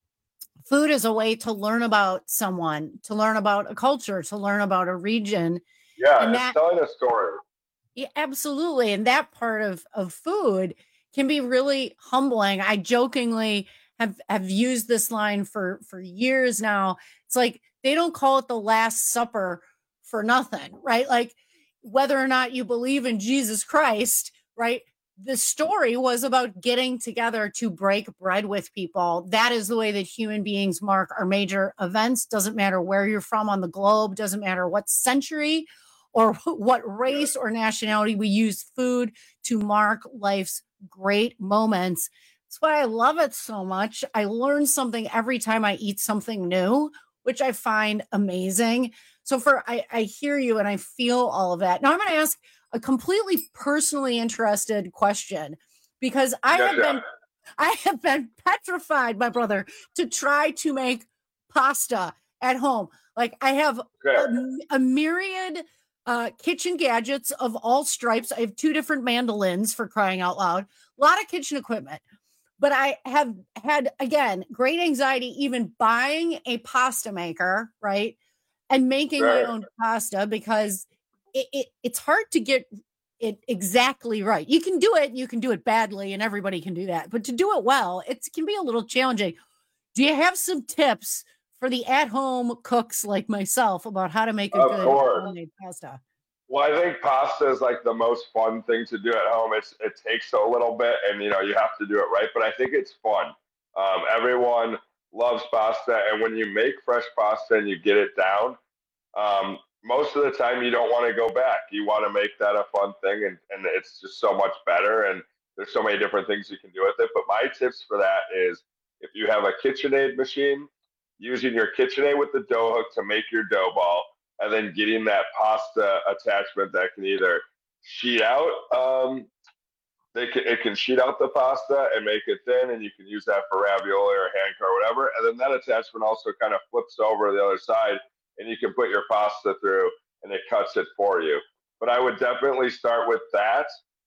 food as a way to learn about someone, to learn about a culture, to learn about a region. Yeah, and it's that, telling a story. Yeah, absolutely. And that part of, of food can be really humbling. I jokingly have, have used this line for, for years now. It's like, they don't call it the Last Supper for nothing, right? Like whether or not you believe in Jesus Christ, right? The story was about getting together to break bread with people. That is the way that human beings mark our major events. Doesn't matter where you're from on the globe, doesn't matter what century or what race or nationality. We use food to mark life's great moments. That's why I love it so much. I learn something every time I eat something new, which I find amazing. So for I, I hear you and I feel all of that. Now I'm going to ask a completely personally interested question, because I Yeah, have yeah. been I have been petrified, my brother, to try to make pasta at home. Like I have a, a myriad uh, kitchen gadgets of all stripes. I have two different mandolins, for crying out loud, a lot of kitchen equipment. But I have had, again, great anxiety even buying a pasta maker, right? And making Right. my own pasta, because it, it it's hard to get it exactly right. You can do it, you can do it badly, and everybody can do that. But to do it well, it can be a little challenging. Do you have some tips for the at-home cooks like myself about how to make a Of good course. homemade pasta? Well, I think pasta is like the most fun thing to do at home. It's it takes a little bit, and you know you have to do it right. But I think it's fun. Um, everyone loves pasta, and when you make fresh pasta and you get it down, um, most of the time you don't want to go back. You want to make that a fun thing, and, and it's just so much better. And there's so many different things you can do with it. But my tips for that is if you have a KitchenAid machine, using your KitchenAid with the dough hook to make your dough ball, and then getting that pasta attachment that can either sheet out, um, they can, it can sheet out the pasta and make it thin, and you can use that for ravioli or hand car or whatever. And then that attachment also kind of flips over the other side, and you can put your pasta through, and it cuts it for you. But I would definitely start with that,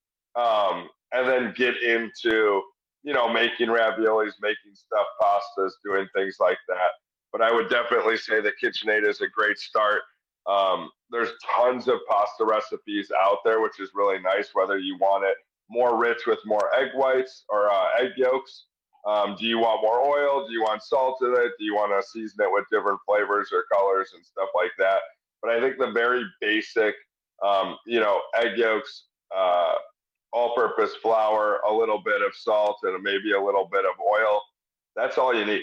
um, and then get into, you know, making raviolis, making stuffed pastas, doing things like that. But I would definitely say the KitchenAid is a great start. Um, there's tons of pasta recipes out there, which is really nice, whether you want it more rich with more egg whites or uh, egg yolks. Um, do you want more oil? Do you want salt in it? Do you want to season it with different flavors or colors and stuff like that? But I think the very basic, um, you know, egg yolks, uh, all-purpose flour, a little bit of salt, and maybe a little bit of oil. That's all you need.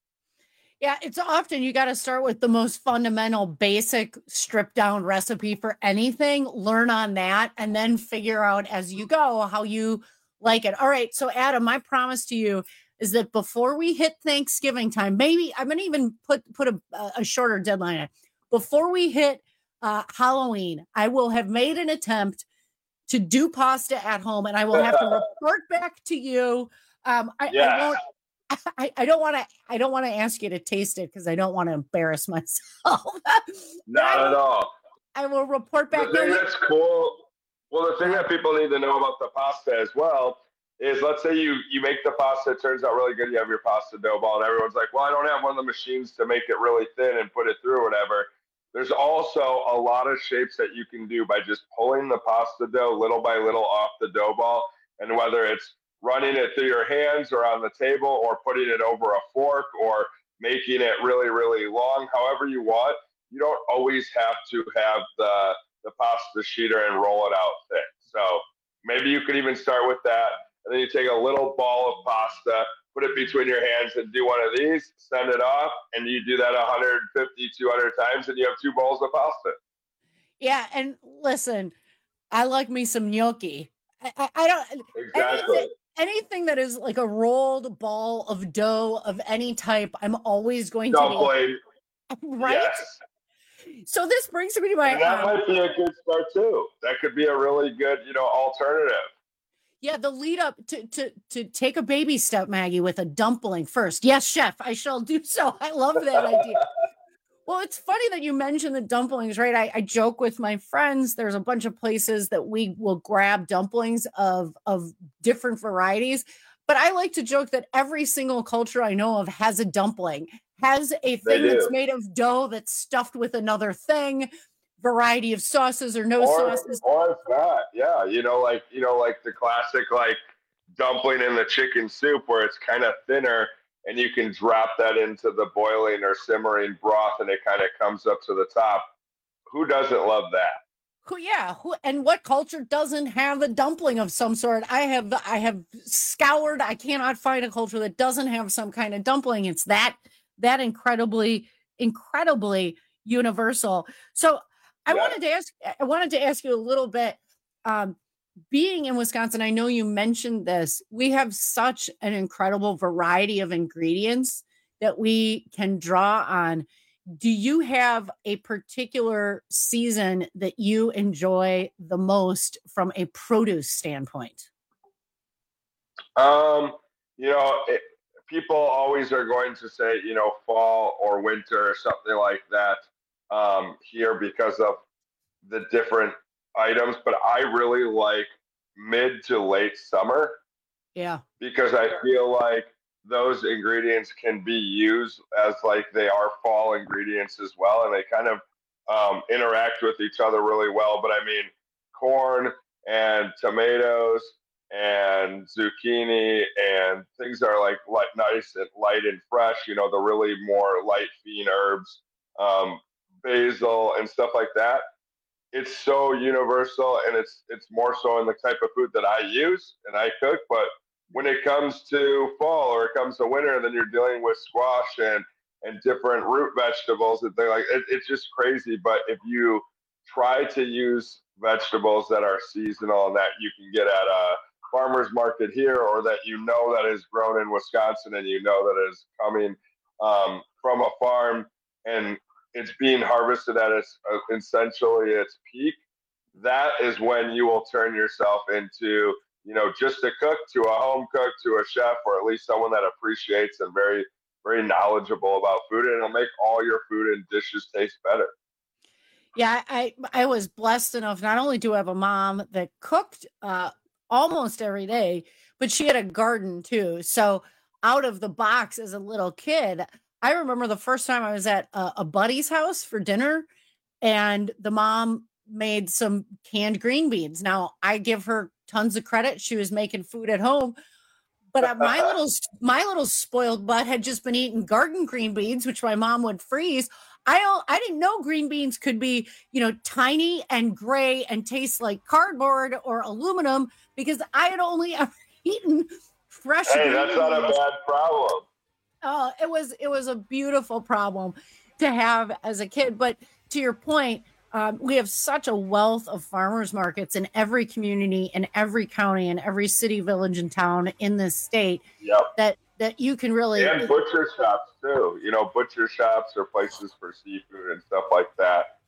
Yeah, it's often you got to start with the most fundamental, basic, stripped down recipe for anything, learn on that, and then figure out as you go how you like it. All right. So, Adam, my promise to you is that before we hit Thanksgiving time, maybe I'm going to even put, put a, a shorter deadline in. Before we hit uh, Halloween, I will have made an attempt to do pasta at home, and I will have to report back to you. Um, I, Yes. I won't. I, I don't want to. I don't want to ask you to taste it because I don't want to embarrass myself. Not at all. I will report back. The thing that's cool, well, the thing that people need to know about the pasta as well is, let's say you you make the pasta, it turns out really good, you have your pasta dough ball, and everyone's like, well, I don't have one of the machines to make it really thin and put it through or whatever. There's also a lot of shapes that you can do by just pulling the pasta dough little by little off the dough ball, and whether it's running it through your hands or on the table or putting it over a fork or making it really, really long, however you want. You don't always have to have the, the pasta sheeter and roll it out thick. So maybe you could even start with that. And then you take a little ball of pasta, put it between your hands and do one of these, send it off, and you do that one fifty, two hundred times, and you have two bowls of pasta. Yeah, and listen, I like me some gnocchi. I, I, I don't Exactly. anything, anything that is like a rolled ball of dough of any type. I'm always going to Dumpling. be right. Yes. So this brings me to my. And that um, might be a good start too. That could be a really good, you know, alternative. Yeah, the lead up to to to take a baby step, Maggie, with a dumpling first. Yes, chef, I shall do so. I love that idea. Well, it's funny that you mentioned the dumplings, right? I, I joke with my friends. There's a bunch of places that we will grab dumplings of of different varieties. But I like to joke that every single culture I know of has a dumpling, has a thing that's made of dough that's stuffed with another thing, variety of sauces or no or, sauces. Or it's not. Yeah. You know, like, you know, like the classic, like dumpling in the chicken soup where it's kind of thinner and you can drop that into the boiling or simmering broth and it kind of comes up to the top. Who doesn't love that? Who, yeah, who, and what culture doesn't have a dumpling of some sort? I have, I have scoured. I cannot find a culture that doesn't have some kind of dumpling. It's that, that incredibly, incredibly universal. So I yeah. wanted to ask, I wanted to ask you a little bit. Um, being in Wisconsin, I know you mentioned this. We have such an incredible variety of ingredients that we can draw on. Do you have a particular season that you enjoy the most from a produce standpoint? Um, you know, it, people always are going to say, you know, fall or winter or something like that um, here because of the different items. But I really like mid to late summer. Yeah. Because I feel like those ingredients can be used as like they are fall ingredients as well. And they kind of um, interact with each other really well. But I mean, corn and tomatoes and zucchini and things that are like, like nice and light and fresh, you know, the really more light bean herbs, um, basil and stuff like that. It's so universal and it's, it's more so in the type of food that I use and I cook, but when it comes to fall or it comes to winter, then you're dealing with squash and, and different root vegetables and things like it, it's just crazy. But if you try to use vegetables that are seasonal and that you can get at a farmer's market here or that you know that is grown in Wisconsin and you know that is coming um, from a farm and it's being harvested at its uh, essentially its peak, that is when you will turn yourself into, you know, just a cook to a home cook to a chef or at least someone that appreciates and very, very knowledgeable about food, and it'll make all your food and dishes taste better. Yeah, I I was blessed enough. Not only do I have a mom that cooked uh, almost every day, but she had a garden too. So out of the box as a little kid, I remember the first time I was at a, a buddy's house for dinner, and the mom made some canned green beans. Now I give her tons of credit. She was making food at home, but my little, my little spoiled butt had just been eating garden green beans, which my mom would freeze. I, I didn't know green beans could be, you know, tiny and gray and taste like cardboard or aluminum because I had only ever eaten fresh. Hey, that's not a bad problem. Oh, it was, it was a beautiful problem to have as a kid. But to your point, Um, we have such a wealth of farmers markets in every community, in every county, in every city, village, and town in this state. Yep. that that you can really and butcher shops too. You know, butcher shops or places for seafood and stuff like that.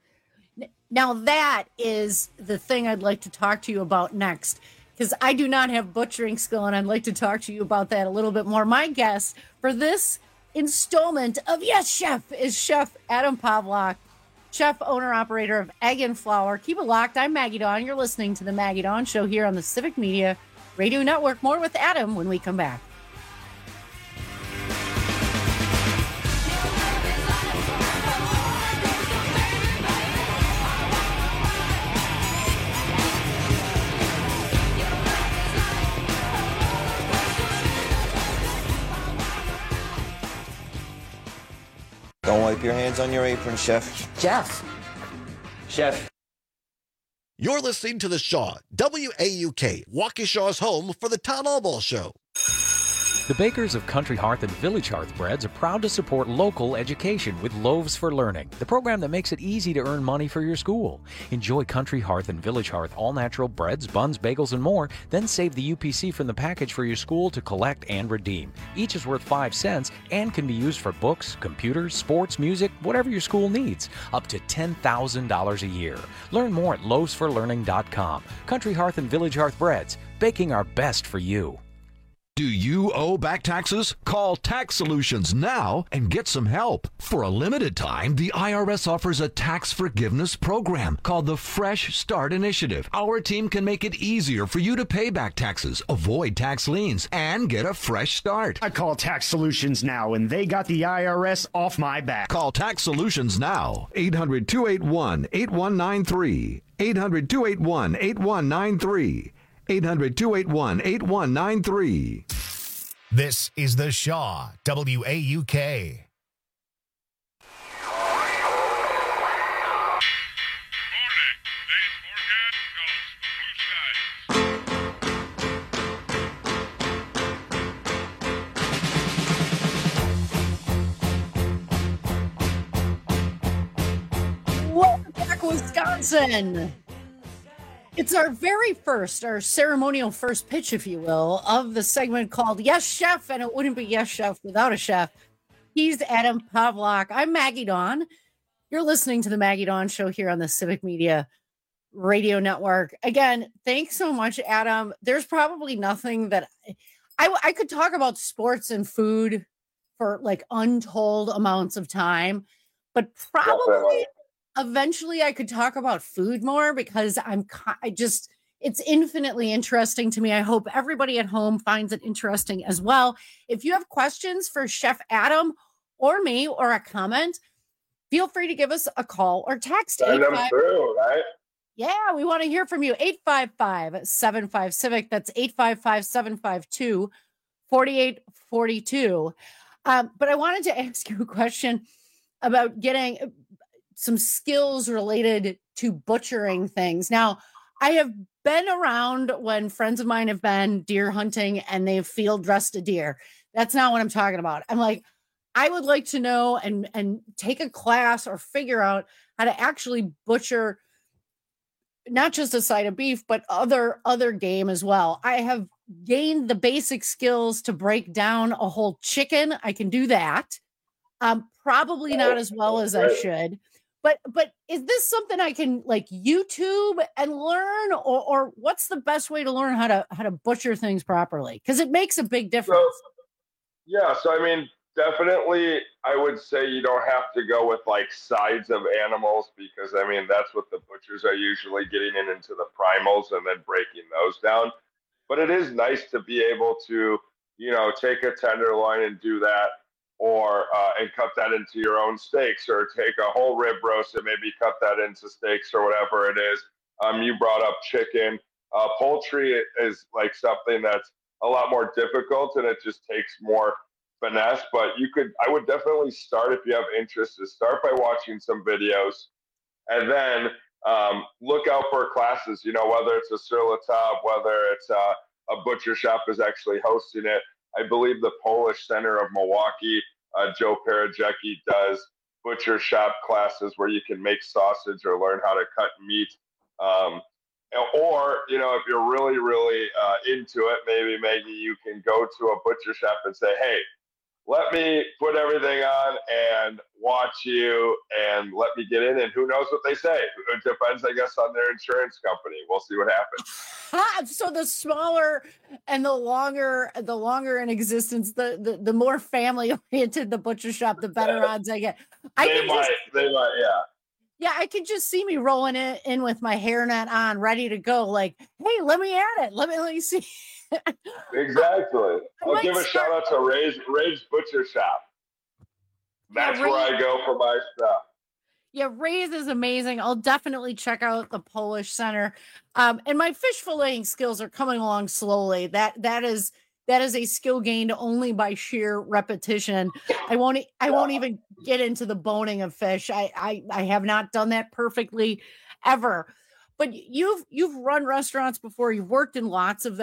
Now that is the thing I'd like to talk to you about next, because I do not have butchering skill, and I'd like to talk to you about that a little bit more. My guest for this installment of Yes Chef is Chef Adam Pawlak, chef, owner, operator of Egg and Flour. Keep it locked. I'm Maggie Dawn. You're listening to the Maggie Dawn Show here on the Civic Media Radio Network. More with Adam when we come back. Don't wipe your hands on your apron, Chef. Chef. Chef. You're listening to The Shaw, W A U K, Waukesha's home for the Town Hall Ball Show. The bakers of Country Hearth and Village Hearth Breads are proud to support local education with Loaves for Learning, the program that makes it easy to earn money for your school. Enjoy Country Hearth and Village Hearth all-natural breads, buns, bagels, and more. Then save the U P C from the package for your school to collect and redeem. Each is worth five cents and can be used for books, computers, sports, music, whatever your school needs. Up to ten thousand dollars a year. Learn more at loaves for learning dot com. Country Hearth and Village Hearth Breads, baking our best for you. Do you owe back taxes? Call Tax Solutions now and get some help. For a limited time, the I R S offers a tax forgiveness program called the Fresh Start Initiative. Our team can make it easier for you to pay back taxes, avoid tax liens, and get a fresh start. I call Tax Solutions now, and they got the I R S off my back. Call Tax Solutions now. eight hundred, two eight one, eight one nine three. eight hundred, two eight one, eight one nine three. eight hundred, two eight one, eight one nine three. This is the Shaw, W A U K. Welcome back, Wisconsin. It's our very first, our ceremonial first pitch, if you will, of the segment called Yes, Chef, and it wouldn't be Yes, Chef without a chef. He's Adam Pavlock. I'm Maggie Dawn. You're listening to the Maggie Dawn Show here on the Civic Media Radio Network. Again, thanks so much, Adam. There's probably nothing that I, I could talk about sports and food for like untold amounts of time, but probably eventually I could talk about food more because I'm I just it's infinitely interesting to me. I hope everybody at home finds it interesting as well. If you have questions for Chef Adam or me or a comment, feel free to give us a call or text. Send them through, right? Yeah, we want to hear from you. eight five five, seven five Civic. That's eight five five, seven five two, four eight four two. Um, but I wanted to ask you a question about getting some skills related to butchering things. Now, I have been around when friends of mine have been deer hunting and they've field dressed a deer. That's not what I'm talking about. I'm like, I would like to know and, and take a class or figure out how to actually butcher not just a side of beef, but other, other game as well. I have gained the basic skills to break down a whole chicken. I can do that. Um, probably not as well as I should. But but is this something I can like YouTube and learn, or, or what's the best way to learn how to how to butcher things properly? Because it makes a big difference. So, yeah, so I mean, definitely, I would say you don't have to go with like sides of animals because I mean that's what the butchers are usually getting in into the primals and then breaking those down. But it is nice to be able to, you know, take a tenderloin and do that. Or uh, and cut that into your own steaks, or take a whole rib roast and maybe cut that into steaks or whatever it is. Um, you brought up chicken. Uh, poultry is like something that's a lot more difficult, and it just takes more finesse. But you could, I would definitely start if you have interest. To start by watching some videos, and then um, look out for classes. You know, whether it's a sur la table, whether it's uh, a butcher shop is actually hosting it. I believe the Polish Center of Milwaukee, uh, Joe Parajecki, does butcher shop classes where you can make sausage or learn how to cut meat. Um, or, you know, if you're really, really uh, into it, maybe, maybe you can go to a butcher shop and say, hey, let me put everything on and watch you and let me get in. And who knows what they say? It depends, I guess, on their insurance company. We'll see what happens. Ha, so the smaller and the longer, the longer in existence, the the, the more family oriented the butcher shop, the better odds I get. I they might, just, they might, yeah. Yeah, I can just see me rolling it in with my hairnet on, ready to go. Like, hey, let me at it. Let me let me see. Exactly. I'll give a shout out to Ray's Ray's Butcher Shop. That's yeah, Ray, where I go for my stuff. Yeah, Ray's is amazing. I'll definitely check out the Polish Center. Um, and my fish filleting skills are coming along slowly. That that is that is a skill gained only by sheer repetition. I won't I won't even get into the boning of fish. I I, I have not done that perfectly ever. But you've you've run restaurants before. You've worked in lots of them.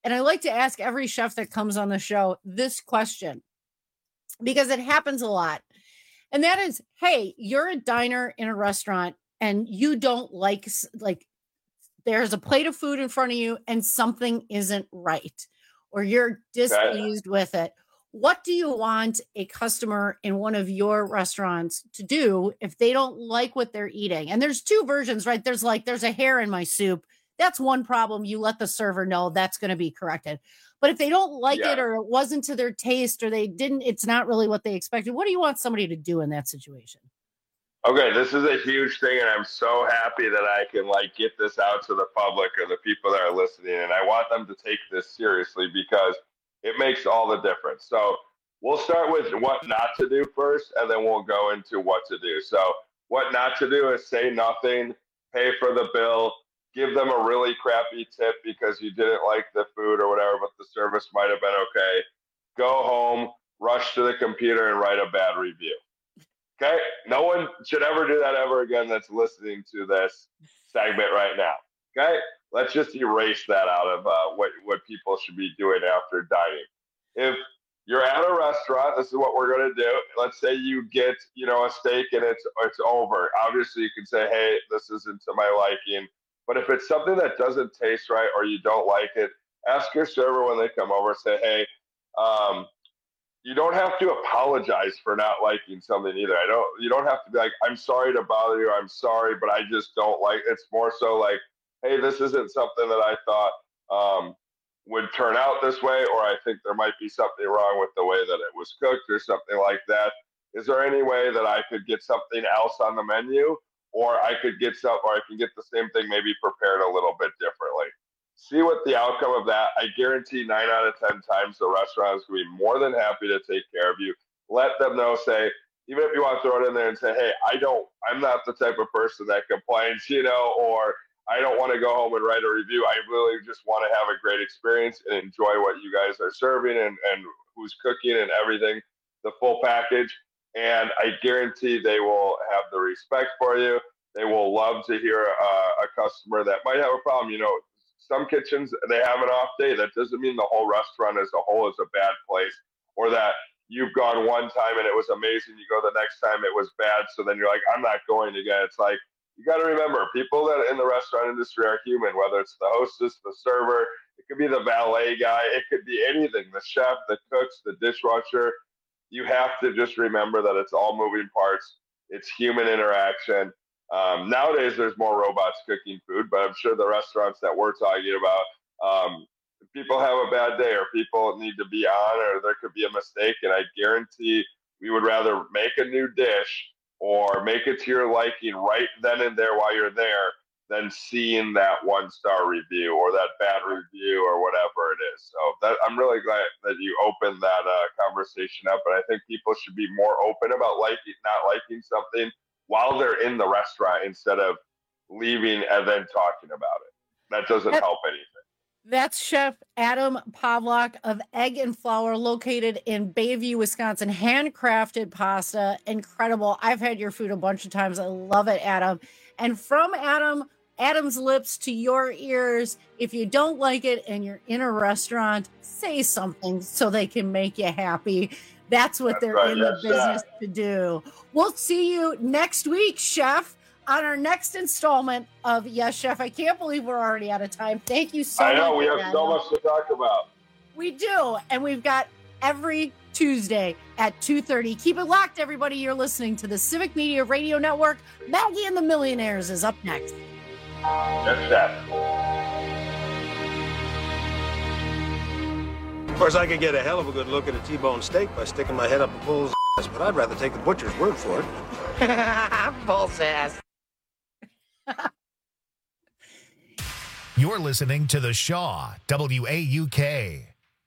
And I like to ask every chef that comes on the show this question because it happens a lot. And that is, hey, you're a diner in a restaurant and you don't like, like, there's a plate of food in front of you and something isn't right, or you're displeased with it. What do you want a customer in one of your restaurants to do if they don't like what they're eating? And there's two versions, right? There's like, there's a hair in my soup. That's one problem. You let the server know that's going to be corrected. But if they don't like Yeah. it, or it wasn't to their taste, or they didn't, it's not really what they expected. What do you want somebody to do in that situation? Okay, this is a huge thing, and I'm so happy that I can like get this out to the public or the people that are listening, and I want them to take this seriously because it makes all the difference. So we'll start with what not to do first, and then we'll go into what to do. So what not to do is say nothing, pay for the bill, give them a really crappy tip because you didn't like the food or whatever, but the service might have been okay. Go home, rush to the computer, and write a bad review. Okay? No one should ever do that ever again that's listening to this segment right now. Okay? Let's just erase that out of uh, what, what people should be doing after dining. If you're at a restaurant, this is what we're going to do. Let's say you get, you know, a steak and it's it's over. Obviously, you can say, hey, this isn't to my liking. But if it's something that doesn't taste right or you don't like it, ask your server when they come over, say, hey, um, you don't have to apologize for not liking something either. I don't, you don't have to be like, I'm sorry to bother you. I'm sorry, but I just don't like, it's more so like, hey, this isn't something that I thought um, would turn out this way, or I think there might be something wrong with the way that it was cooked or something like that. Is there any way that I could get something else on the menu, or I could get some, or I can get the same thing maybe prepared a little bit differently? See what the outcome of that. I guarantee nine out of ten times the restaurant is going to be more than happy to take care of you. Let them know, say, even if you want to throw it in there and say, hey, I don't, I'm not the type of person that complains, you know, or I don't want to go home and write a review. I really just want to have a great experience and enjoy what you guys are serving and, and who's cooking and everything, the full package. And I guarantee they will have the respect for you. They will love to hear uh, a customer that might have a problem. You know, some kitchens, they have an off day. That doesn't mean the whole restaurant as a whole is a bad place, or that you've gone one time and it was amazing. You go the next time, it was bad. So then you're like, I'm not going again. It's like, you got to remember, people that in the restaurant industry are human, whether it's the hostess, the server, it could be the valet guy, it could be anything, the chef, the cooks, the dishwasher. You have to just remember that it's all moving parts. It's human interaction. Um, nowadays, there's more robots cooking food, but I'm sure the restaurants that we're talking about, um, people have a bad day or people need to be on, or there could be a mistake. And I guarantee we would rather make a new dish or make it to your liking right then and there while you're there than seeing that one-star review or that bad review or whatever it is. So that, I'm really glad that you opened that uh, conversation up. And I think people should be more open about liking, not liking something while they're in the restaurant instead of leaving and then talking about it. That doesn't help anything. That's Chef Adam Pawlak of Egg and Flour, located in Bayview, Wisconsin. Handcrafted pasta. Incredible. I've had your food a bunch of times. I love it, Adam. And from Adam, Adam's lips to your ears, if you don't like it and you're in a restaurant, say something so they can make you happy. That's what That's they're right. in yes, the business yeah. to do. We'll see you next week, Chef, on our next installment of Yes, Chef. I can't believe we're already out of time. Thank you so much. I know, much, we have Adam. so much to talk about. We do, and we've got every Tuesday at two thirty. Keep it locked, everybody. You're listening to the Civic Media Radio Network. Maggie and the Millionaires is up next. Yes, Chef. Of course, I could get a hell of a good look at a T-bone steak by sticking my head up a bull's ass, but I'd rather take the butcher's word for it. Bull's ass. You're listening to The Shaw, W A U K.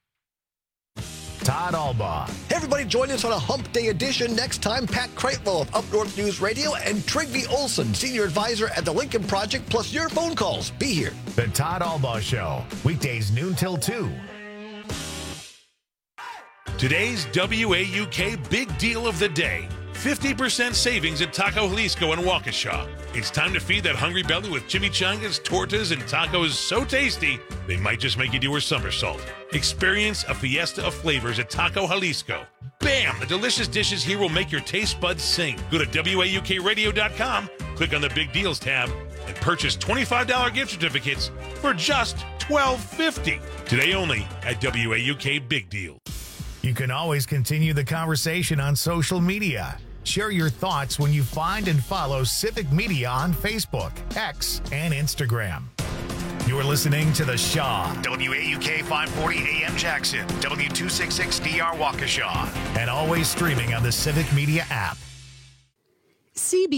Todd Albaugh. Hey everybody, join us on a Hump Day edition next time. Pat Kreitlow of Up North News Radio and Trygve Olson, Senior Advisor at the Lincoln Project, plus your phone calls. Be here. The Todd Albaugh Show, weekdays noon till two. Today's W A U K Big Deal of the Day. fifty percent savings at Taco Jalisco in Waukesha. It's time to feed that hungry belly with chimichangas, tortas, and tacos so tasty, they might just make you do a somersault. Experience a fiesta of flavors at Taco Jalisco. Bam! The delicious dishes here will make your taste buds sing. Go to W A U K radio dot com, click on the Big Deals tab, and purchase twenty-five dollars gift certificates for just twelve fifty. Today only at W A U K Big Deal. You can always continue the conversation on social media. Share your thoughts when you find and follow Civic Media on Facebook, X, and Instagram. You're listening to The Shaw, W A U K five forty A M Jackson, W two sixty-six D R Waukesha, and always streaming on the Civic Media app. C B